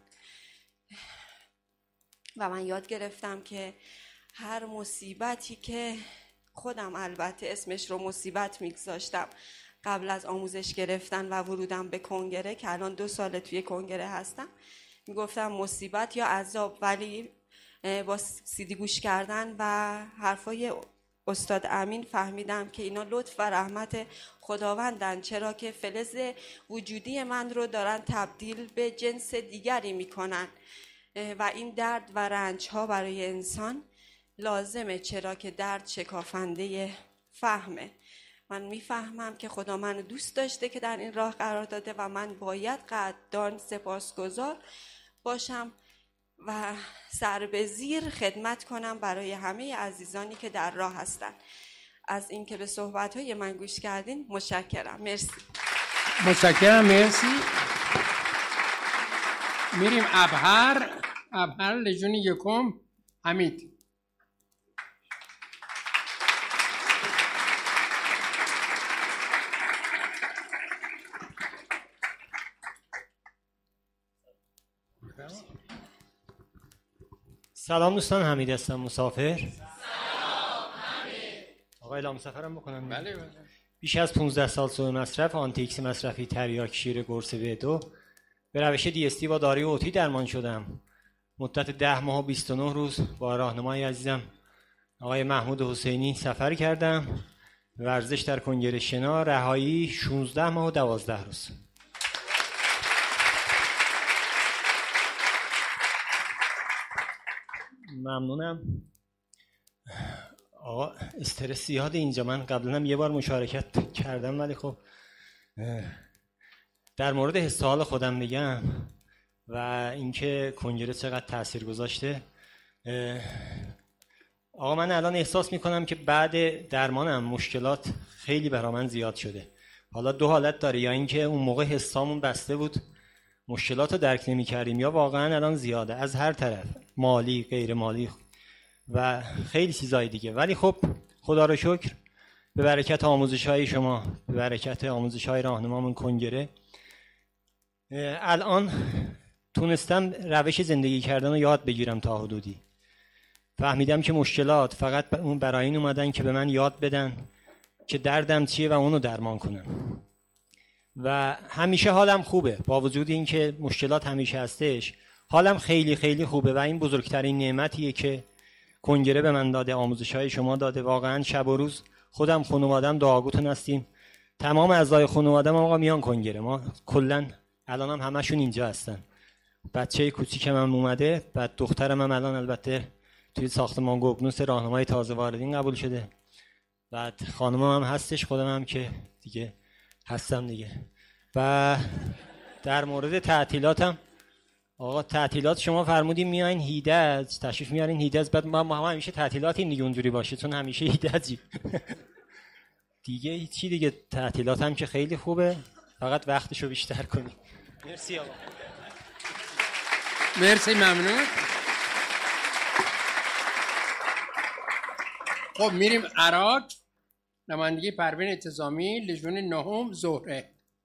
و من یاد گرفتم که هر مصیبتی که خودم البته اسمش رو مصیبت میگذاشتم قبل از آموزش گرفتن و ورودم به کنگره که الان دو ساله توی کنگره هستم، میگفتم مصیبت یا عذاب، ولی با سیدی گوش کردن و حرفای استاد امین فهمیدم که اینا لطف و رحمت خداوندن، چرا که فلز وجودی من رو دارن تبدیل به جنس دیگری میکنن و این درد و رنج ها برای انسان لازمه، چرا که درد شکافنده فهمه. من میفهمم که خدا منو دوست داشته که در این راه قرار داده و من باید قدردان سپاسگزار باشم و سر به زیر خدمت کنم برای همه عزیزانی که در راه هستن. از اینکه به صحبت‌های من گوش کردین متشکرم. مرسی. متشکرم. مرسی. میریم ابهر. ابهر لژون یکم حمید. سلام دوستان، حمید هستم، مسافر. سلام حمید. آقا اعلام سفرم بکنم؟ بله بله. بیش از پانزده سال سوء مصرف آنتیکس مصرفی تریاک شیر قرص به دو به روش دی اس تی با داروی اوتی درمان شدم. مدت ده ماه و بیست و نه روز با راهنمای عزیزم آقای محمود حسینی سفر کردم. ورزش در کنگره شنا، رهایی شانزده ماه و دوازده روز. ممنونم. آقا استرس زیاده اینجا، من قبلا هم یه بار مشارکت کردم ولی خب در مورد حس حال خودم بگم و اینکه کنگره چقدر تاثیر گذاشته. آقا من الان احساس میکنم که بعد درمانم مشکلات خیلی برا من زیاد شده. حالا دو حالت داره، یا اینکه اون موقع حسامون بسته بود مشکلات رو درک نمی کردیم، یا واقعا الان زیاده از هر طرف، مالی، غیر مالی و خیلی چیزای دیگه. ولی خب خدا رو شکر به برکت آموزش های شما، به برکت آموزش های راهنمامون کنگره، الان تونستم روش زندگی کردن رو یاد بگیرم تا حدودی. فهمیدم که مشکلات فقط اون برای این اومدن که به من یاد بدن که دردم چیه و اونو درمان کنم. و همیشه حالم خوبه، با وجود این که مشکلات همیشه هستش، حالم خیلی خیلی خوبه و این بزرگترین نعمتیه که کنگره به من داده، آموزش های شما داده. واقعا شب و روز خودم خانوادم دعاگوتون هستیم، تمام اعضای خانوادم آقا میان کنگره، ما کلا الانم هم همشون اینجا هستن. بچه کوچیکم هم اومده، بعد دخترم هم الان البته توی ساختمان گوگنوس راهنمای تازه واردین قبول شده، بعد خانمم هم هستش، خودم هم که دیگه هستم دیگه. و در مورد تعطیلاتم آقا، تعطیلات شما فرمودین میایین هیدز، تشریف میارین هیدز، بعد ما, ما همیشه تعطیلاتیم دیگه اونجوری باشه، چون همیشه هیدزی دیگه. چی دیگه، تعطیلات هم که خیلی خوبه، فقط وقتشو بیشتر کنیم. مرسی آقا. مرسی، ممنون. خب میریم عراق. نمایندگی پروین انتظامی، لژیون نهم، زهره.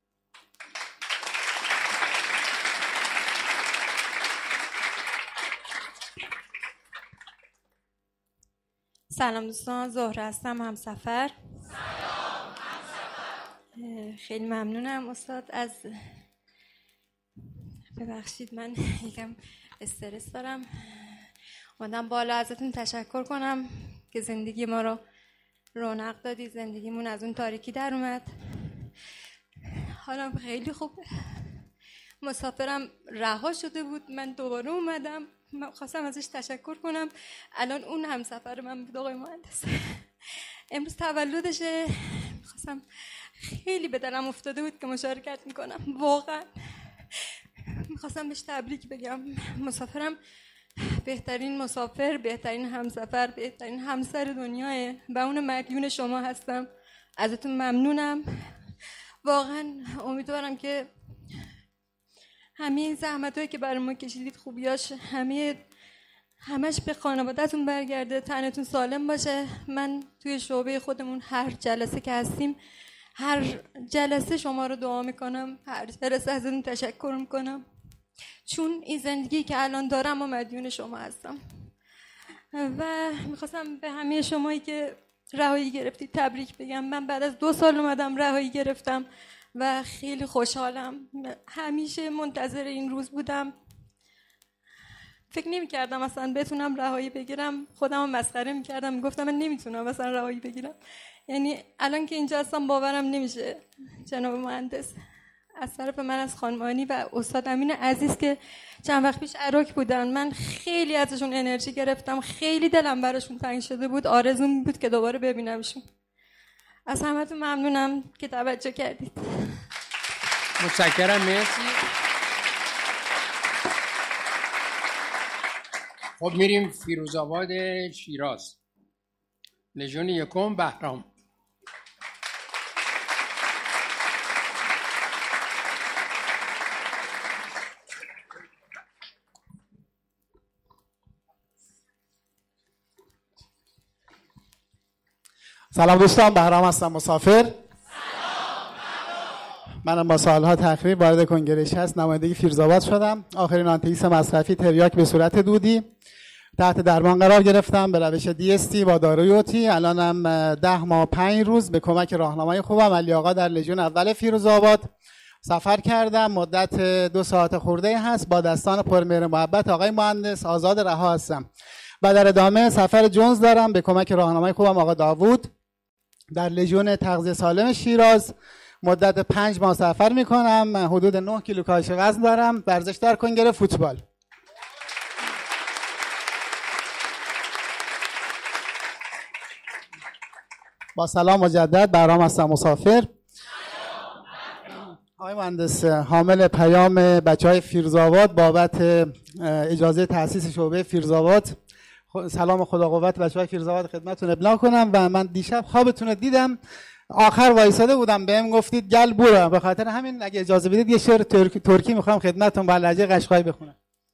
سلام دوستان، زهره هستم، همسفر. سلام همسفر. خیلی ممنونم استاد. از ببخشید من یکم استرس دارم، اومدم بالا ازتون تشکر کنم که زندگی ما رو رونق دادی، زندگیمون از اون تاریکی در اومد، حالم خیلی خوبه. مسافرم رها شده بود، من دوباره اومدم. من خواستم ازش تشکر کنم. الان اون همسفر من بود آقای مهندس. امروز تولدشه، خواستم، خیلی به دلم افتاده بود که مشارکت میکنم. واقعا میخواستم بهش تبریک بگم. مسافرم بهترین مسافر، بهترین همسفر، بهترین همسر دنیاه و اون مدیون شما هستم. ازتون ممنونم. واقعا امیدوارم که همه این زحمتایی که برای ما کشیدید، خوبیاش همه همش به خانواده‌تون برگرده، تنتون سالم باشه. من توی شعبه خودمون هر جلسه که هستیم، هر جلسه شما رو دعا میکنم، هر جلسه ازتون تشکر میکنم، چون این زندگی که الان دارم و مدیون شما هستم. و میخواستم به همه شمایی که رهایی گرفتید تبریک بگم. من بعد از دو سال اومدم رهایی گرفتم و خیلی خوشحالم. همیشه منتظر این روز بودم. فکر نمی کردم اصلا بتونم رهایی بگیرم. خودم هم مسخره می کردم، می گفتم من نمیتونم اصلا رهایی بگیرم. یعنی الان که اینجا هستم باورم نمیشه. جناب مهندس، از طرف من از خانمانی و استاد امین عزیز که چند وقت پیش عراق بودن، من خیلی ازشون انرژی گرفتم. خیلی دلم براشون تنگ شده بود. آرزوم بود که دوباره ببینمشون. از همتون ممنونم که توجه کردید. متشکرم. مرسی. خب میریم فیروزآباد شیراز. لژیون یکم بهرام. سلام دوستان، بهرام هستم، مسافر. منم با سالها تقریب وارد کنگره شصت نمایندگی فیروزآباد شدم. آخرین آنتیس مصرفی تریاک به صورت دودی تحت درمان قرار گرفتم به روش دی اس تی با داروی اوتی. الانم ده ماه پنج روز به کمک راهنمای خوبم علی آقا در لژیون اول فیروزآباد سفر کردم. مدت دو ساعت خورده هست. با دستان پرمهر محبت آقای مهندس آزاد رها هستم و در ادامه سفر جونز دارم به کمک راهنمای خوبم آقا داوود در لژیون تغذیه سالم شیراز. مدت پنج ماه سفر میکنم. حدود نه کیلو کاهش وزن دارم. ورزش در کنگره فوتبال. با سلام مجدد، بهرام هستم، مسافر. آقای مهندس، حامل پیام بچهای فیروزآباد بابت اجازه تأسیس شعبه فیروزآباد، سلام خدا قوت بچهای فیروزآباد خدمتتون ابلاغ کنم. و من دیشب خوابتون رو دیدم، آخر وایساده بودم بهم گفتید گل بورا، به خاطر همین اگه اجازه بدید یه شعر ترکی, ترکی میخوام خدمتتون با لهجه قشقایی بخونم.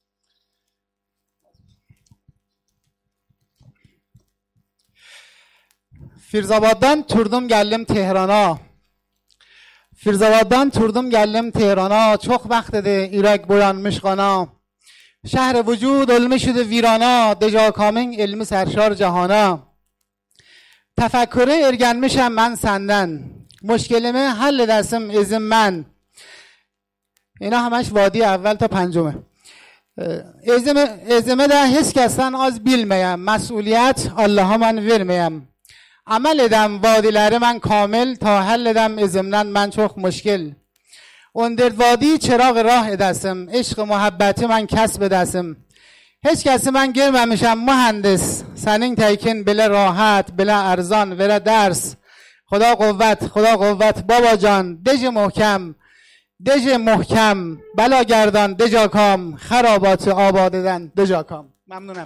Firzabaddan turdum geldim Tehrana. Firzabaddan turdum geldim Tehrana. Çok vaktidir Irak boyanmış kana. Şehre vücud olmuşdu virana. Deja kamin ilmi serşar cahana. Tefekküre ergenmişem ben senden. Müşkelimi halledersim izin من. اینا همش وادی اول تا پنجمه. ازمه ازمه ده هیچ کسان az bilmeyem. مسئولیت الله من vermeyem. عمل edem vadileri من کامل تا حل edem izimden من çok مشکل. اندر وادی چراغ راه ادسم. عشق محبتی من کسب ادسم. هیچ کسی من görmemişem مهندس. senin تیکن بله راحت بله ارزان بله درس. خدا قوت خدا قوت بابا جان دژ محکم دژ محکم بلا گردان دژا کام خرابات آباددن دژا کام. ممنونم.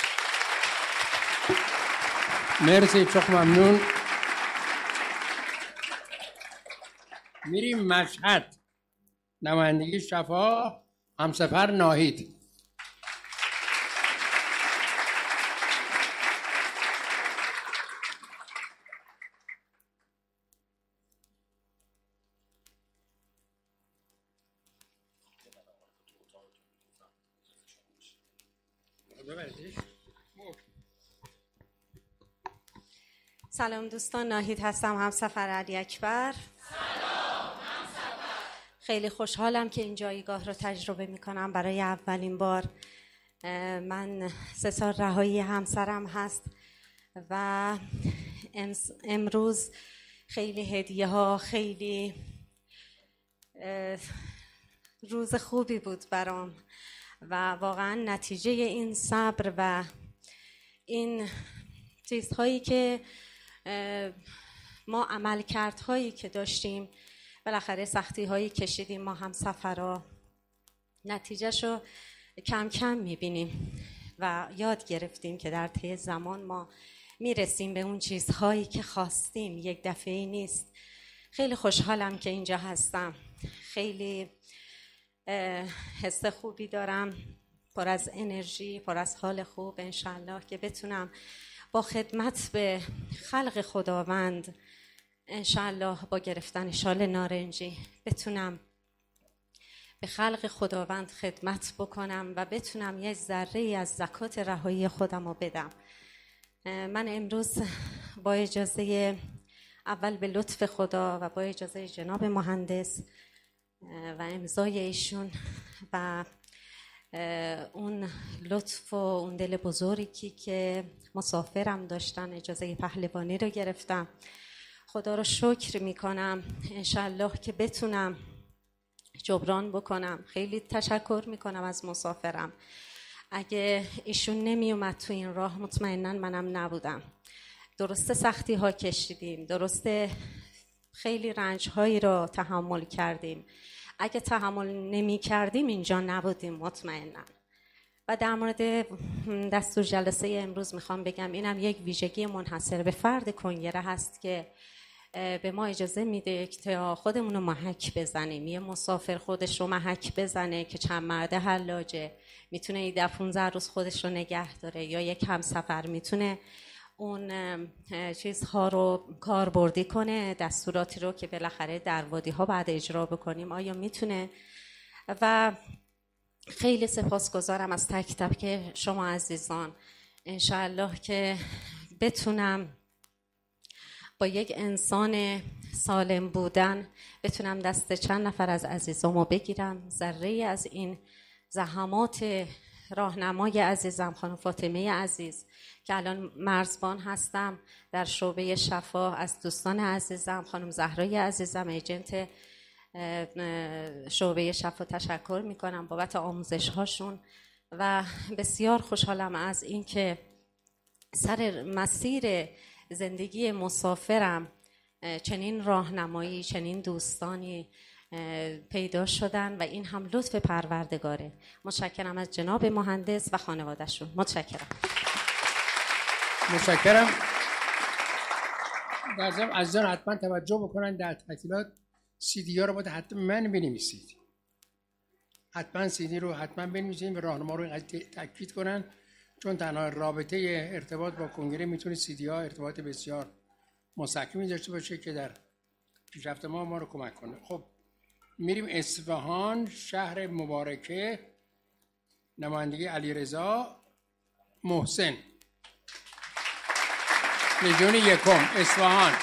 مرسی، çok ممنون. میریم مشهد. نمایندگی شفا همسفر ناهید. سلام دوستان، ناهید هستم، همسفر علی اکبر. سلام همسفر. خیلی خوشحالم که این جایگاه رو تجربه میکنم برای اولین بار. من سه سال رهایی همسرم هست و امروز خیلی هدیه ها، خیلی روز خوبی بود برام و واقعا نتیجه این صبر و این چیزهایی که ما عملکردهایی که داشتیم، بالاخره سختی هایی کشیدیم ما هم سفرها، نتیجهشو کم کم میبینیم و یاد گرفتیم که در طی زمان ما میرسیم به اون چیزهایی که خواستیم، یک دفعه نیست. خیلی خوشحالم که اینجا هستم، خیلی حس خوبی دارم، پر از انرژی، پر از حال خوب. انشالله که بتونم با خدمت به خلق خداوند، انشالله با گرفتن شال نارنجی بتونم به خلق خداوند خدمت بکنم و بتونم یک ذره از زکات رهایی خودم رو بدم. من امروز با اجازه اول به لطف خدا و با اجازه جناب مهندس و امضای ایشون و اون لطف و اون دل بزرگی که مسافرم داشتن، اجازه پهلوانی رو گرفتم. خدا رو شکر میکنم، انشالله که بتونم جبران بکنم. خیلی تشکر میکنم از مسافرم. اگه ایشون نمی اومد تو این راه مطمئناً منم نبودم. درسته سختی ها کشیدیم، درسته خیلی رنج هایی رو تحمل کردیم. اگه تحمل نمی کردیم اینجا نبودیم مطمئناً. و در مورد دستور جلسه امروز میخوام بگم اینم یک ویژگی منحصر به فرد کنگره هست که به ما اجازه میده که خودمون رو محک بزنیم. یه مسافر خودش رو محک بزنه که چند مرده حلاجه، میتونه یه ده پونزده روز خودش رو نگه داره، یا یک همسفر میتونه اون چیزها رو کاربردی کنه، دستوراتی رو که بالاخره در وادی ها بعد اجرا بکنیم آیا میتونه. و خیلی سپاسگزارم از تک تک شما عزیزان. انشاءالله که بتونم با یک انسان سالم بودن بتونم دست چند نفر از عزیزامو بگیرم، ذره از این زحمات راهنمای عزیزم خانم فاطمه عزیز که الان مرزبان هستم در شعبه شفا، از دوستان عزیزم خانم زهرای عزیزم ایجنت شعبه شفا تشکر میکنم بابت آموزش هاشون. و بسیار خوشحالم از این که سر مسیر زندگی مسافرم چنین راهنمایی، چنین دوستانی پیدا شدن و این هم لطف پروردگاره. متشکرم از جناب مهندس و خانواده‌شون. متشکرم. متشکرم. در ضمن عزیزان حتما توجه بکنن در تعطیلات سی دی ها رو باید حتما من بنویسید. حتما سی دی رو حتما بنویسید و راهنما رو تاکید کنن، چون تنها رابطه ارتباط با کنگره میتونه سی دی ها ارتباط بسیار مستحکمی داشته باشه که در پیشرفت ما ما رو کمک کنه. خب میریم اصفهان، شهر مبارکه، نمایندگی علیرضا محسن، لژیون یکم اصفهان.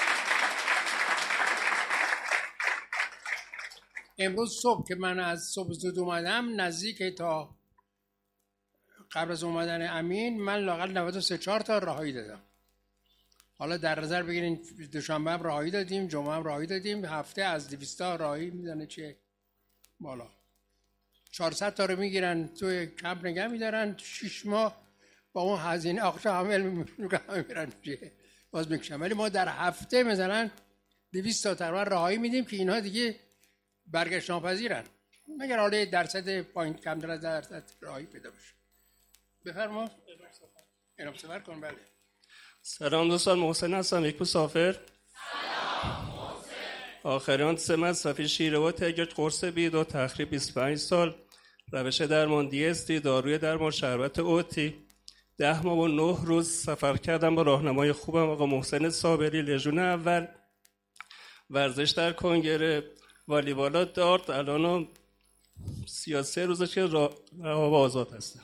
امروز صبح که من از صبح زود اومدم، نزدیک تا قبل از اومدن امین من لااقل نود و سه چهار تا راهایی دادم. حالا در نظر بگیرین دوشنبه هم راهایی دادیم، جمعه هم راهایی دادیم، هفته از دویست تا راهایی میزنه چه بالا. چهارصد تا رو میگیرن توی کمپ نگه میدارن، شش ماه با اون هزینه آخر عمل میرن چه باز میکشن. ولی ما در هفته مثلا دویست تا تقریبا راهایی میدیم که اینها دیگه برگشت ناپذیرن، مگر حالا درصد پایین کمتر از درصد راهایی پیدا بشه. بفرما. اعلام سفر کن. بله. سلام دوستان، محسن هستم، یک مسافر. سلام محسن. آخران سه مصرفی شیروات تگرد قرص بید و تخریب بیست و پنج سال، روش درمان دی اس دی، داروی درمان شربت اوتی. ده ماه و نه روز سفر کردم با راهنمای خوبم آقا محسن صابری، لژیون اول، ورزش در کنگره، والیبالا، دارت. الان سی و سه روزه که راه و آزاد هستم.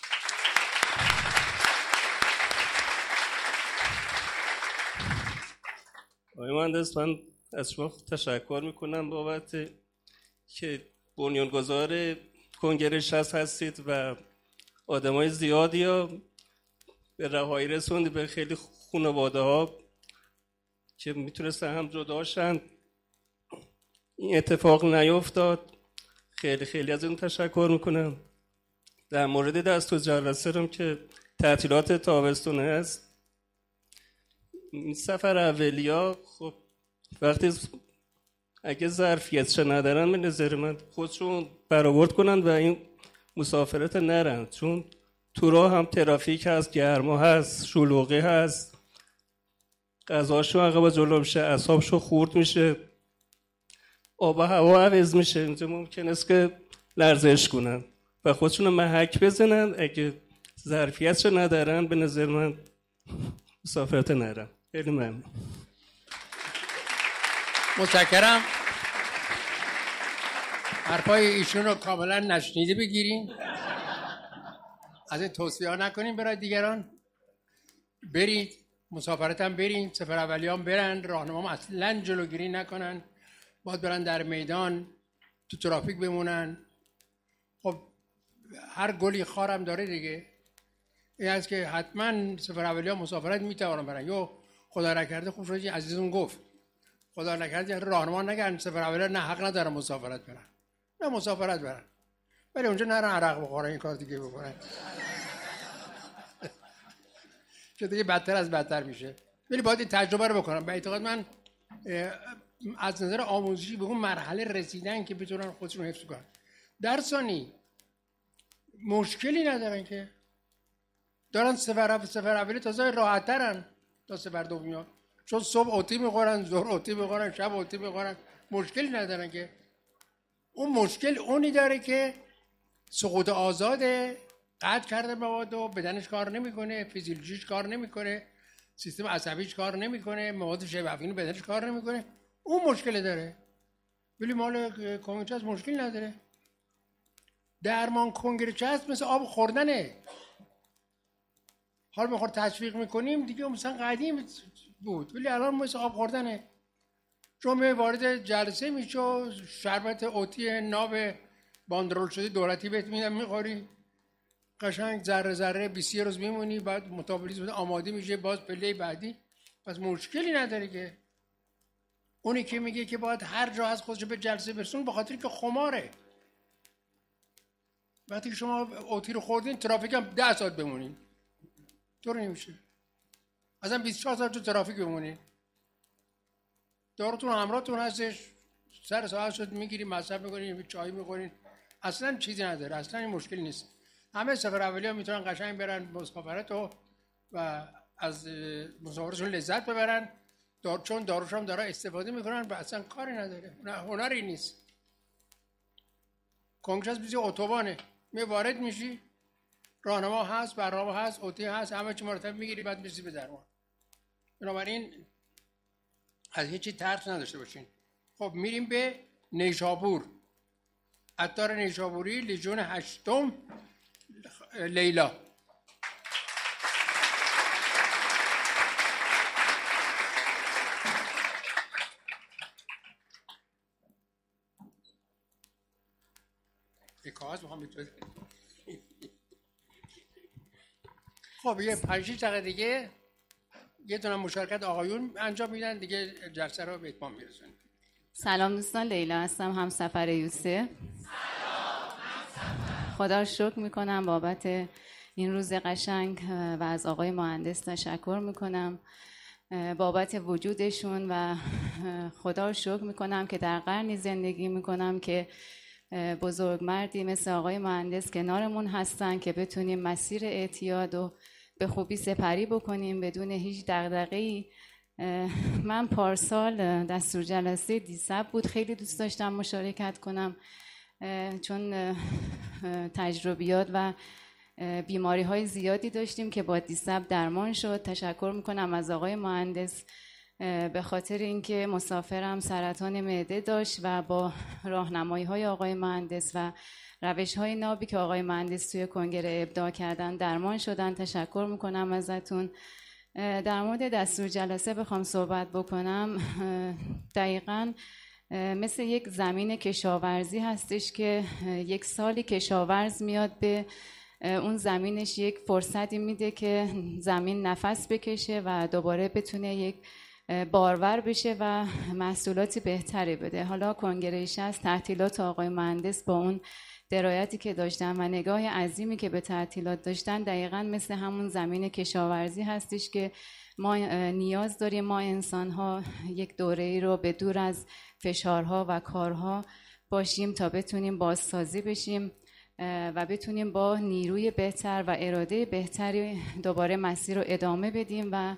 آقای مهندس، من از شما تشکر میکنم بابت که بنیانگذار کنگره شصت هستید و آدمای زیادی ها به رهایی رسوندید به خیلی خانواده ها که میتونستن هم جدا شن. این اتفاق نیفتاد. خیلی خیلی از اون تشکر میکنم. در مورد دست و جلسه رو که تعطیلات تابستونه است، این سفر اولیا خب وقتی اگه ظرفیتش ندارن به نظر من خودشون برآورد کنن و این مسافرت نرن، چون تو راه هم ترافیک هست، گرما هست، شلوغی هست، غذاشو عقب جلو میشه، اعصابشو خورد میشه، آب و هوا عوض میشه، اینجا ممکن است که لرزش کنن و خودشون محک بزنن. اگه ظرفیتشو ندارن به نظر من مسافرت نرن. خیلی ممنون. متشکرم. حرفای ایشون رو کاملا نشنیده بگیریم، از این توصیه ها نکنیم برای دیگران. برید مسافرت هم برید، سفر اولیان برن، راهنما اصلا جلوگیری نکنن، باید برن در میدان تو ترافیک بمونن. خب هر گلی خارم داره دیگه. این هست که حتما سفر اولیان مسافرت میتوانن برن، یا خدا نکرده خوب شد عزیزون گفت خدا نکرده راهنما نگن سفر اولیان نه حق ندارن مسافرت برن، نه مسافرت برن، ولی اونجا نرن عرق بخورن این کار دیگه بکنن که دیگه بدتر از بدتر میشه. ولی باید این تجربه رو بکنم. به اعتقاد من از نظر آموزشی به اون مرحله رسیدن که بتونن خودشون حفظ کنن. در ثانی مشکلی ندارن که دارن سفر سفر اولی تازه راحت ترن تا سفر دومی، چون صبح اوتی میخورن، ظهر اوتی میخورن، شب اوتی میخورن، مشکلی ندارن. که اون مشکل اونی داره که سقوط آزاده، قطع کرده مواد و بدنش کار نمیکنه، فیزیولوژیش کار نمیکنه، سیستم عصبیش کار نمیکنه، مواد شبه افیون بدنش کار نمیکنه، اون مشکل داره. ولی مال کنگرچست مشکل نداره. درمان کنگرچست مثل آب خوردنه. حال میخواد تشویق میکنیم دیگه، مثلا قدیم بود ولی الان مثل آب خوردنه. چون می وارد جلسه میشه و شربت اوتی ناب باندرول شده دولتی بهت میدن میخوری، قشنگ ذره ذره بیست روز میمونی، بعد متابولیسم آماده میشه باز پله بعدی. پس مشکلی نداره. که اونی که میگه که باید هر جا از خودش به جلسه برسون، به خاطر که خماره. وقتی که شما اوتی رو خوردین ترافیک هم ده ساعت بمونین، طور نمیشه. اصلا بیست و چهار ساعت تو ترافیک بمونین. دارتون همراهتون هستش، سر ساعت شد میگیرین، مصرف میکنین، چای میخورین، اصلا چیزی نداره، اصلا این مشکل نیست. همه سفر اولی‌ها میتونن قشنگ برن مسافرت و و از مسافرتشون لذت ببرن، دار چون داروش هم دارن استفاده میکنن و اصلا کاری نداره، هنری نیست. کنگرچست بیزی اتوبانه، می وارد میشی، راهنما هست، برنامه هست، اوتی هست، همه چی مرتب میگیری، بعد میرسی به درمان. بنابراین از هیچی ترس نداشته باشین. خب میریم به نیشابور. عطار نیشابوری، لژیون هشتم، لیلا. کاغذ میخوام بتوزه. خب یه پنج شش دقیقه دیگه یه دونه مشارکت آقایون انجام میدن دیگه، جلسه رو به اتمام میرسونیم. سلام دوستان، لیلا هستم، همسفر یوسف. خدا رو شکر میکنم بابت این روز قشنگ و از آقای مهندس تشکر میکنم بابت وجودشون و خدا رو شکر میکنم که در قرنی زندگی میکنم که بزرگ مردی مثل آقای مهندس کنارمون هستن که بتونیم مسیر اعتیاد رو به خوبی سپری بکنیم بدون هیچ دغدغه‌ای. من پارسال دستور جلسه دیسب بود، خیلی دوست داشتم مشارکت کنم چون تجربیات و بیماری های زیادی داشتیم که با دیسب درمان شد. تشکر میکنم از آقای مهندس به خاطر اینکه مسافرم سرطان معده داشت و با راهنمایی های آقای مهندس و روش های نابی که آقای مهندس توی کنگره ابداع کردن درمان شدن. تشکر میکنم ازتون. در مورد دستور جلسه بخوام صحبت بکنم، دقیقاً مثل یک زمین کشاورزی هستش که یک سالی کشاورز میاد به اون زمینش یک فرصتی میده که زمین نفس بکشه و دوباره بتونه یک بارور بشه و محصولاتی بهتری بده. حالا کنگره شصت تعطیلات آقای مهندس با اون درایتی که داشتن و نگاه عظیمی که به تعطیلات داشتن دقیقاً مثل همون زمین کشاورزی هستش که ما نیاز داریم ما انسان‌ها یک دوره‌ای رو به دور از فشارها و کارها باشیم تا بتونیم بازسازی بشیم و بتونیم با نیروی بهتر و اراده بهتری دوباره مسیر رو ادامه بدیم. و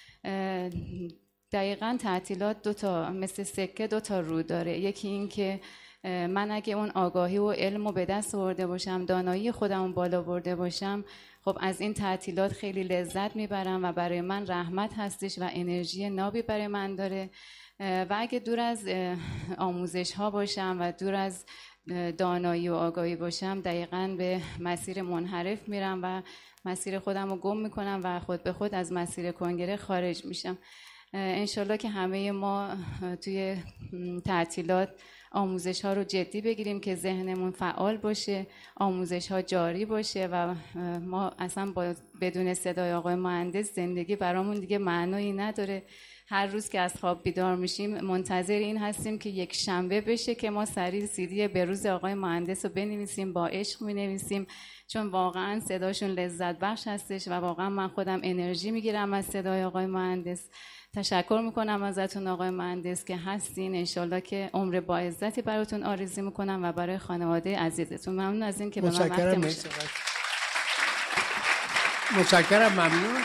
دقیقاً تعطیلات دو تا مثل سکه دو تا رو داره. یکی این که من اگه اون آگاهی و علم رو به دست آورده باشم، دانایی خودم بالا برده باشم، خب از این تعطیلات خیلی لذت میبرم و برای من رحمت هستش و انرژی نابی برای من داره. و اگه دور از آموزش ها باشم و دور از دانایی و آگاهی باشم دقیقاً به مسیر منحرف میرم و مسیر خودم رو گم میکنم و خود به خود از مسیر کنگره خارج میشم. انشالله که همه ما توی تعطیلات آموزش ها رو جدی بگیریم که ذهنمون فعال باشه، آموزش ها جاری باشه و ما اصلا با بدون صدای آقای مهندس زندگی برامون دیگه معنایی نداره. هر روز که از خواب بیدار میشیم منتظر این هستیم که یک شنبه بشه که ما سریع سیدی به روز آقای مهندس رو بنویسیم، با عشق مینویسیم، چون واقعا صداشون لذت بخش هستش و واقعا من خودم انرژی میگیرم از صدای آقای مهندس. تشکر میکنم ازتون آقای مهندس که هستین. انشالله که عمر با عزتی براتون آرزو میکنم و برای خانواده عزیزتون. ممنون از این که به من وقت میشه. متشکرم. ممنون.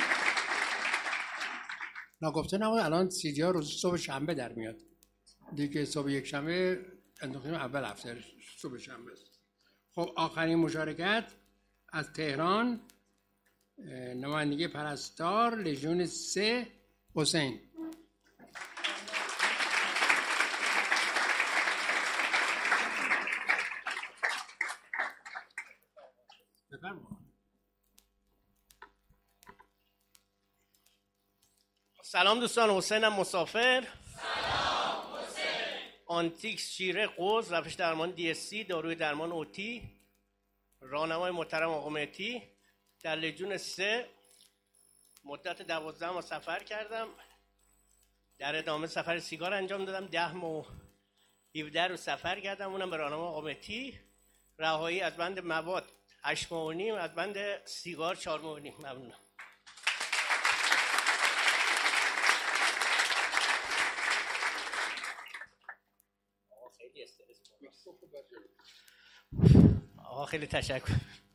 نگفته نبود الان سیدی ها روز صبح شنبه در میاد دیگه. صبح یک شنبه انداختیم اول هفته صبح شنبه. خب آخرین مشارکت از تهران، نمایندگی پرستار لژیون سه، حسین. سلام دوستان، حسینم مسافر. سلام حسین. آنتیکس شیره قوز، روش درمان دی اس سی، داروی درمان اوتی، راهنمای محترم آقا مهدی. در لژیون سه مدت دوازده ماه سفر کردم. در ادامه سفر سیگار انجام دادم. ده ماه هفده رو سفر کردم، اونم به راهنمای آقا مهدی. رهایی از بند مواد هشت ماه و نیم، از بند سیگار چهار ماه و نیم. ممنونم. آقا خیلی تشکر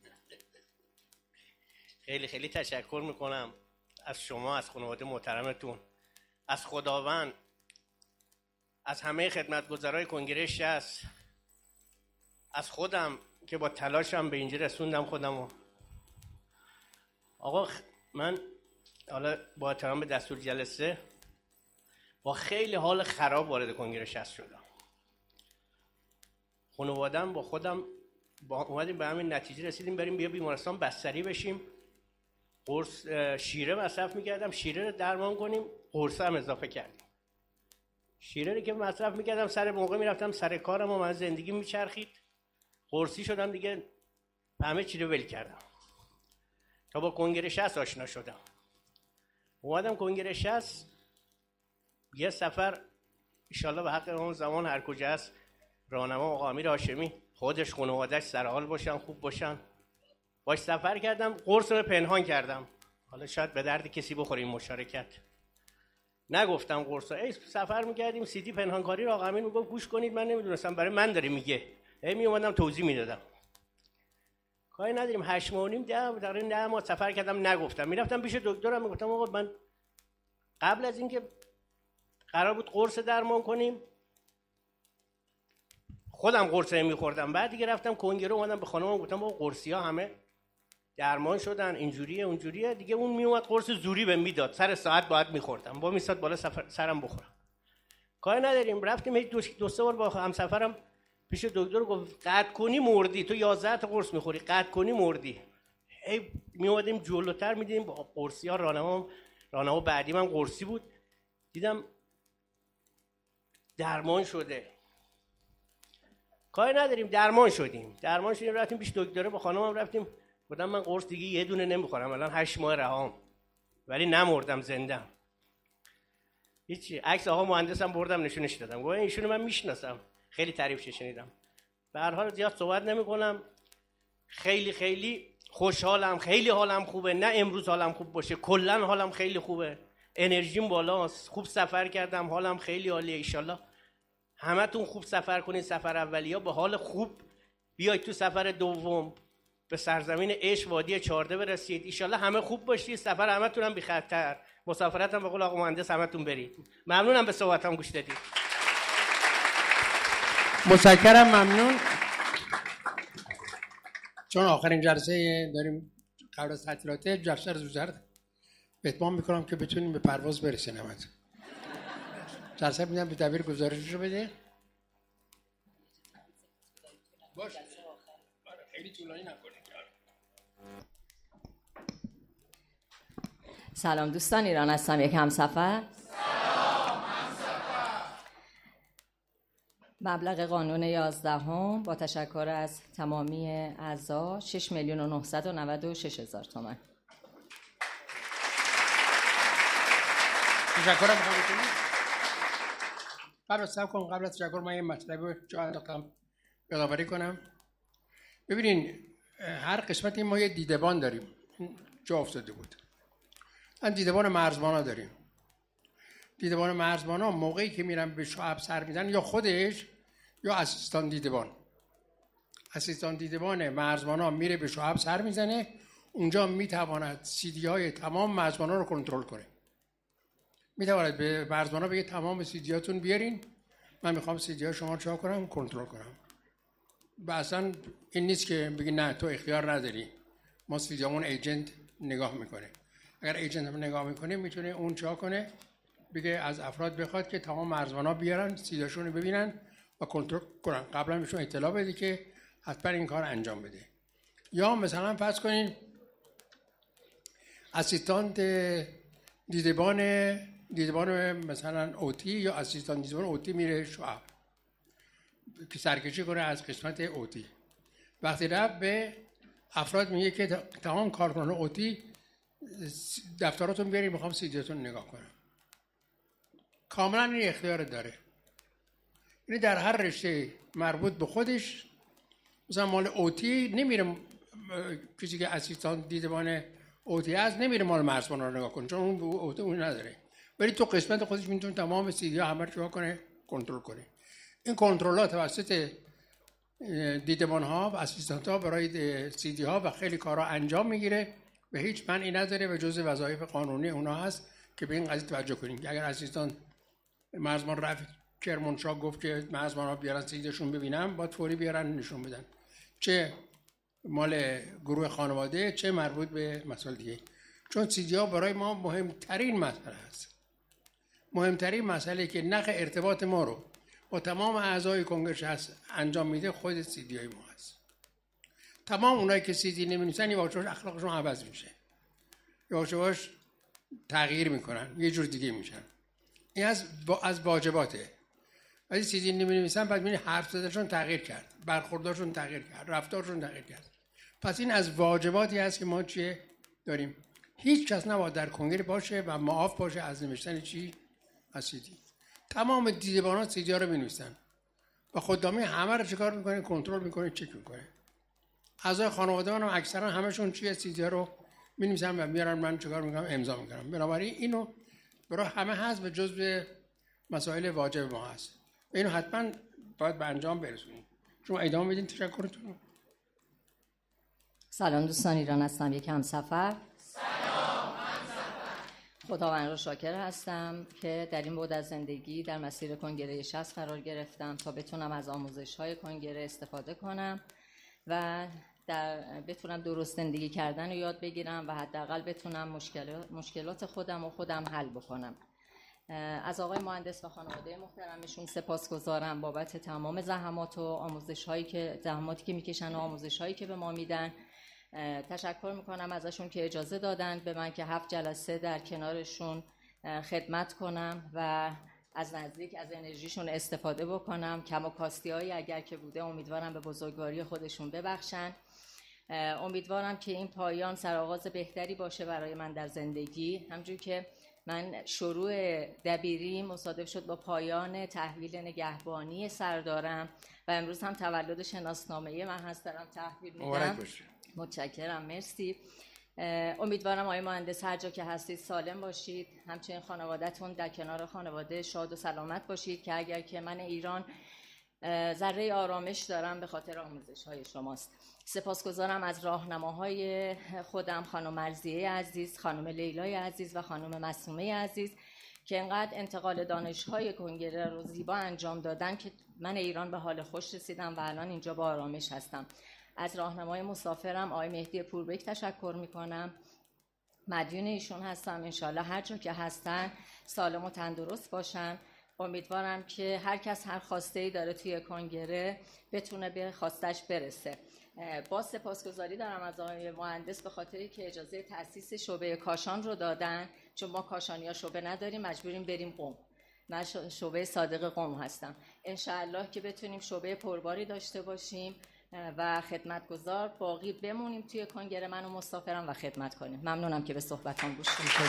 خیلی خیلی تشکر میکنم از شما، از خانواده محترمتون، از خداوند، از همه خدمتگزارای کنگره شصت، از خودم که با تلاشم به اینجا رسوندم خودمو. آقا من حالا با احترام به دستور جلسه با خیلی حال خراب وارد کنگره شصت شدم. خانواده‌ام با خودم با اومدیم به همین نتیجه رسیدیم بریم بیا بیمارستان بستری بشیم. قرص شیره مصرف میکردم، شیره رو درمان کنیم، قرص هم اضافه کردیم. شیره رو که مصرف میکردم سر موقع میرفتم سر کارم و من زندگی میچرخید. قرصی شدم دیگه، همه چی رو ول کردم تا با کنگره شصت آشنا شدم. اومدم کنگره شصت، یه سفر انشالله به حق اون زمان هر کجا هست راهنما آقا امیر هاشمی خودش خانواده‌اش سر حال باشن، خوب باشن، باش سفر کردم. قرص رو پنهان کردم، حالا شاید به درد کسی بخوره این مشارکت. نگفتم قرص ای سفر میکردیم سیدی پنهانکاری رو آقا امیر میگفت گوش کنید، من نمیدونستم برای من داره میگه، ای می اومدم توضیح میدادم. کاری نداریم. هشت ماه و نیم ده در این ده ماه سفر کردم، نگفتم. میرفتم پیش دکترم میگفتم آقا من قبل از اینکه قرار بود قرص درمان کنیم خودم قرصه میخوردم، بعد دیگه رفتم کنگره اومدم به خانمم گفتم آقا قرصی ها همه درمان شدن، اینجوریه اونجوریه دیگه. اون میومد قرص زوری بهم میداد، سر ساعت باید میخوردم، با میساد بالا سفر سرم بخورم. کاری نداریم. رفتیم دو, دو سه بار با همسفرم پیش دکتر گفت قطع کنی مردی، تو یازده تا قرص میخوری، قطع کنی مردی. ای میومدیم جلوتر میدیدیم با قرصی ها. راهنما راهنما بعدی من قرصی بود، دیدم درمان شده. کاری نداریم، درمان شدیم. درمان شدیم رفتیم پیش دکتر، با خانمم رفتیم گفتم من قرص دیگه یه دونه نمیخورم، الان هشت ماه رهام ولی نمردم، زندم. هیچی. عکس آقا مهندسم بردم نشونش دادم، گفتم ایشونو من میشناسم، خیلی تعریفش شنیدم. به هر حال زیاد صحبت نمی‌کنم. خیلی خیلی خوشحالم، خیلی حالم خوبه. نه امروز حالم خوب باشه، کلا حالم خیلی خوبه، انرژیم بالاست، خوب سفر کردم، حالم خیلی عالیه. ان همتون خوب سفر کنید. سفر اولیا به حال خوب بیاید تو سفر دوم به سرزمین عشق وادی چارده برسید. ان همه خوب باشید. سفر همتون هم بی خطر. مسافرت هم به قول آقا مهندس همتون برید. ممنونم به صحبتام گوش دادید. متشکرم، ممنون. چون آخرین جلسه داریم قبل از تعطیلات، جلسه رو زودتر اتمام میکنم که بتونیم به پرواز برسیم. نمت جلسه میدم به دبیر گزارش رو بده. باش خیلی طولانی نکنید. سلام دوستان، ایران هستم، یک همسفر. سلام همسفر. مبلغ قانون یازدهم با تشکر از تمامی اعضا شش میلیون و نهصد و نود و شش هزار تومان. تشکرم می‌کنم. قبل از سب کنم قبل از تشکر من یه مطلبی جا انداختم یادآوری کنم. ببینین هر قسمتی ما یه دیدبان داریم، جا افتاده بود. هم دیدبان مرزبانا داریم. دیدبان مرزبانا موقعی که میرن به شعب سر میدن یا خودش یا اسیستان دیدبان. اسیستان دیدبان مرزبانا میره به شعب سر میزنه، اونجا میتواند سیدی های تمام مرزبانا رو کنترل کنه. میتواند به مرزبانا بگه تمام سیدی هاتون بیارین، من میخوام سیدی های شما چا کنم، کنترل کنم. و اصلا این نیست که بگی نه تو اختیار نداری، ما سیدی همون ایجنت نگاه میکنه. اگر ایجنت هم نگاه میکنه میتونه اون چا کنه، بگه از افراد بخواد که تمام مرزبانا بیارن سیدیاشون رو ببینن و کنترل کنن. قبلا بهشون اطلاع بده که حتما این کار انجام بده. یا مثلا فرض کنین اسیستانت دیدبان دیدبان مثلا اوتی یا اسیستانت دیدبان اوتی میره شعب که سرکشی کنه از قسمت اوتی. وقتی رفت به افراد میگه که تمام کارکنان اوتی دفتراتون بیارید میخوام سیدیاتون نگاه کنم. کاملا این اختیار داره. یعنی در هر رشته مربوط به خودش، مثلا مال اوتی نمیره کسی که اسیستان دیدبان اوتی هست نمیره مال مرزبانا رو نگاه کنه، چون اون اوتی اون نداره، ولی تو قسمت خودش میتونه تمام سیدی ها همه رو چیکار کنه، کنترل کنه. این کنترلات توسط دیدبان ها و اسیستانت ها برای سیدی ها و خیلی کارها انجام میگیره و هیچ معنی نداره و جزء وظایف قانونی اونا هست که به این قضیه توجه کنیم. اگر اسیستان مرزبان رفت کرمانشاه گفت که مرزبان ها بیارن سیدیشون ببینم، باید فوری بیارن نشون بدن، چه مال گروه خانواده چه مربوط به مسائل دیگه. چون سیدی ها برای ما مهمترین مسئله هست. مهمترین مسئله که نخ ارتباط ما رو با تمام اعضای کنگره هست انجام میده خود سیدی های ما هست. تمام اونایی که سیدی نمی‌نویسن یواش یواش اخلاقشون عوض میشه، یواش یواش تغییر میکنن، یه جور دیگه میشن. این از با از واجباته. ولی سیدی نمی‌نویسن بعد می‌بینی حرف زدنشون تغییر کرد، برخورداشون تغییر کرد، رفتارشون تغییر کرد. پس این از واجباتی هست که ما چیه داریم. هیچ کس نباید در کنگره باشه و معاف باشه از نوشتن چی از سیدی. تمام دیدبان‌ها سیدی ها رو می‌نویسن و خدامی همه رو چیکار می‌کنه، کنترل می‌کنه، چک می‌کنه. اعضای خانواده من هم اکثرا همشون چیه سیدی ها رو می‌نویسن و میارن من چیکار می‌کنم، امضا می‌کنم. بنابراین اینو برای همه هست و جزء مسائل واجب ما هست. اینو حتما باید به انجام برسونیم. شما ادامه بدین تشکرتون. سلام دوستان، ایران هستم، یک همسفر. سلام همسفر. خداوند رو شاکر هستم که در این بعد از زندگی در مسیر کنگره شصت قرار گرفتم تا بتونم از آموزش‌های کنگره استفاده کنم و در بتونم درست زندگی کردن رو یاد بگیرم و حداقل بتونم مشکلات مشکلات خودم و خودم حل بکنم. از آقای مهندس و خانواده محترمشون سپاسگزارم بابت تمام زحمات و آموزش‌هایی که زحماتی که میکشن و آموزش‌هایی که به ما میدن. تشکر میکنم ازشون که اجازه دادن به من که هفت جلسه در کنارشون خدمت کنم و از نزدیک از انرژیشون استفاده بکنم. کم و کاستی‌هایی اگر که بوده امیدوارم به بزرگواری خودشون ببخشن. امیدوارم که این پایان سرآغاز بهتری باشه برای من در زندگی. همونجوری که من شروع دبیری مصادف شد با پایان تحویل نگهبانی سردارم و امروز هم تولد شناسنامه من هست، دارم تحویل میدم. متشکرم، مرسی. امیدوارم آقای مهندس هر جا که هستید سالم باشید، همچنین خانواده‌تون در کنار خانواده شاد و سلامت باشید که اگر که من ایران ذره آرامش دارم به خاطر آموزش‌های شماست. سپاسگزارم از راهنماهای خودم، خانم مرضیه عزیز، خانم لیلای عزیز و خانم معصومه عزیز که انقدر انتقال دانش‌های کنگره رو زیبا انجام دادن که من ایران به حال خوش رسیدم و الان اینجا با آرامش هستم. از راهنمای مسافرم آقای مهدی پوربک تشکر میکنم. مدیون ایشون هستم. انشالله هر جا که هستن سالم و تندرست باشن. امیدوارم که هر کس هر خواسته‌ای داره توی کنگره بتونه به خواستش برسه. با سپاسگزاری دارم از آقای مهندس به خاطری که اجازه تأسیس شعبه کاشان رو دادن، چون ما کاشانی‌ها شعبه نداریم، مجبوریم بریم قم. من شعبه صادق قم هستم. انشالله که بتونیم شعبه پرباری داشته باشیم و خدمتگزار باقی بمونیم توی کنگره، من و مسافرم و خدمت کنیم. ممنونم که به صحبتام گوش دادید.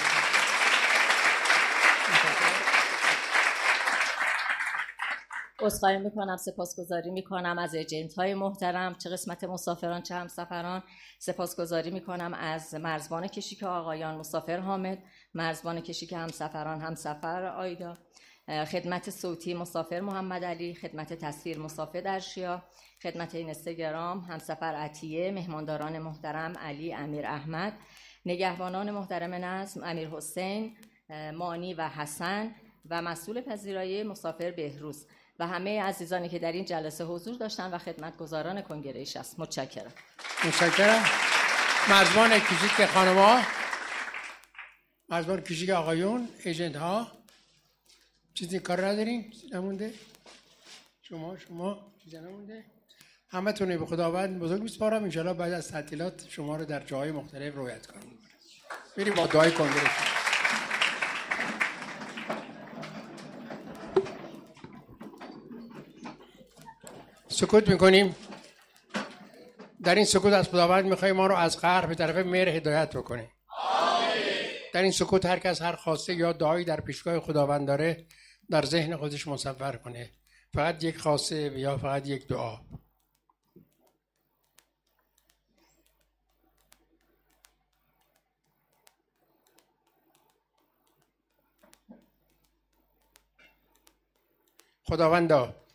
عذرخواهی میکنم، سپاسگزاری میکنم از ایجنت های محترم، چه قسمت مسافران چه همسفران. سپاسگزاری میکنم از مرزبان کشیک آقایان مسافر حامد، مرزبان کشیک همسفران همسفر آیدا، خدمت صوتی مسافر محمد علی، خدمت تصویر مسافر درشیا، خدمت اینستاگرام همسفر عطیه، مهمانداران محترم علی امیر احمد، نگهبانان محترم نظم امیر حسین، مانی و حسن و مسئول پذیرایی مسافر بهروز و همه عزیزانی که در این جلسه حضور داشتن و خدمتگزاران کنگره شصت. متشکرم. متشکرم. مرزبان کشیک خانم‌ها، مرزبان کشیک آقایون، ایجنت ها، چیزی کار نداریم؟ نمونده؟ شما شما چیزی نمونده؟ همه تونه به خداوند بزرگ میسپارم. انشاءالله بعد از تعطیلات شما رو در جاهای مختلف رویت کنم. بریم با دعای کنگره. سکوت میکنیم. در این سکوت از خداوند میخوایم ما رو از قهر به طرف مهر هدایت بکنه. در این سکوت هر کس هر خواسته یا دعایی در پیشگاه خداوند داره در ذهن خودش مصور کنه. فقط یک خواسته یا فقط یک دعا. خداوندا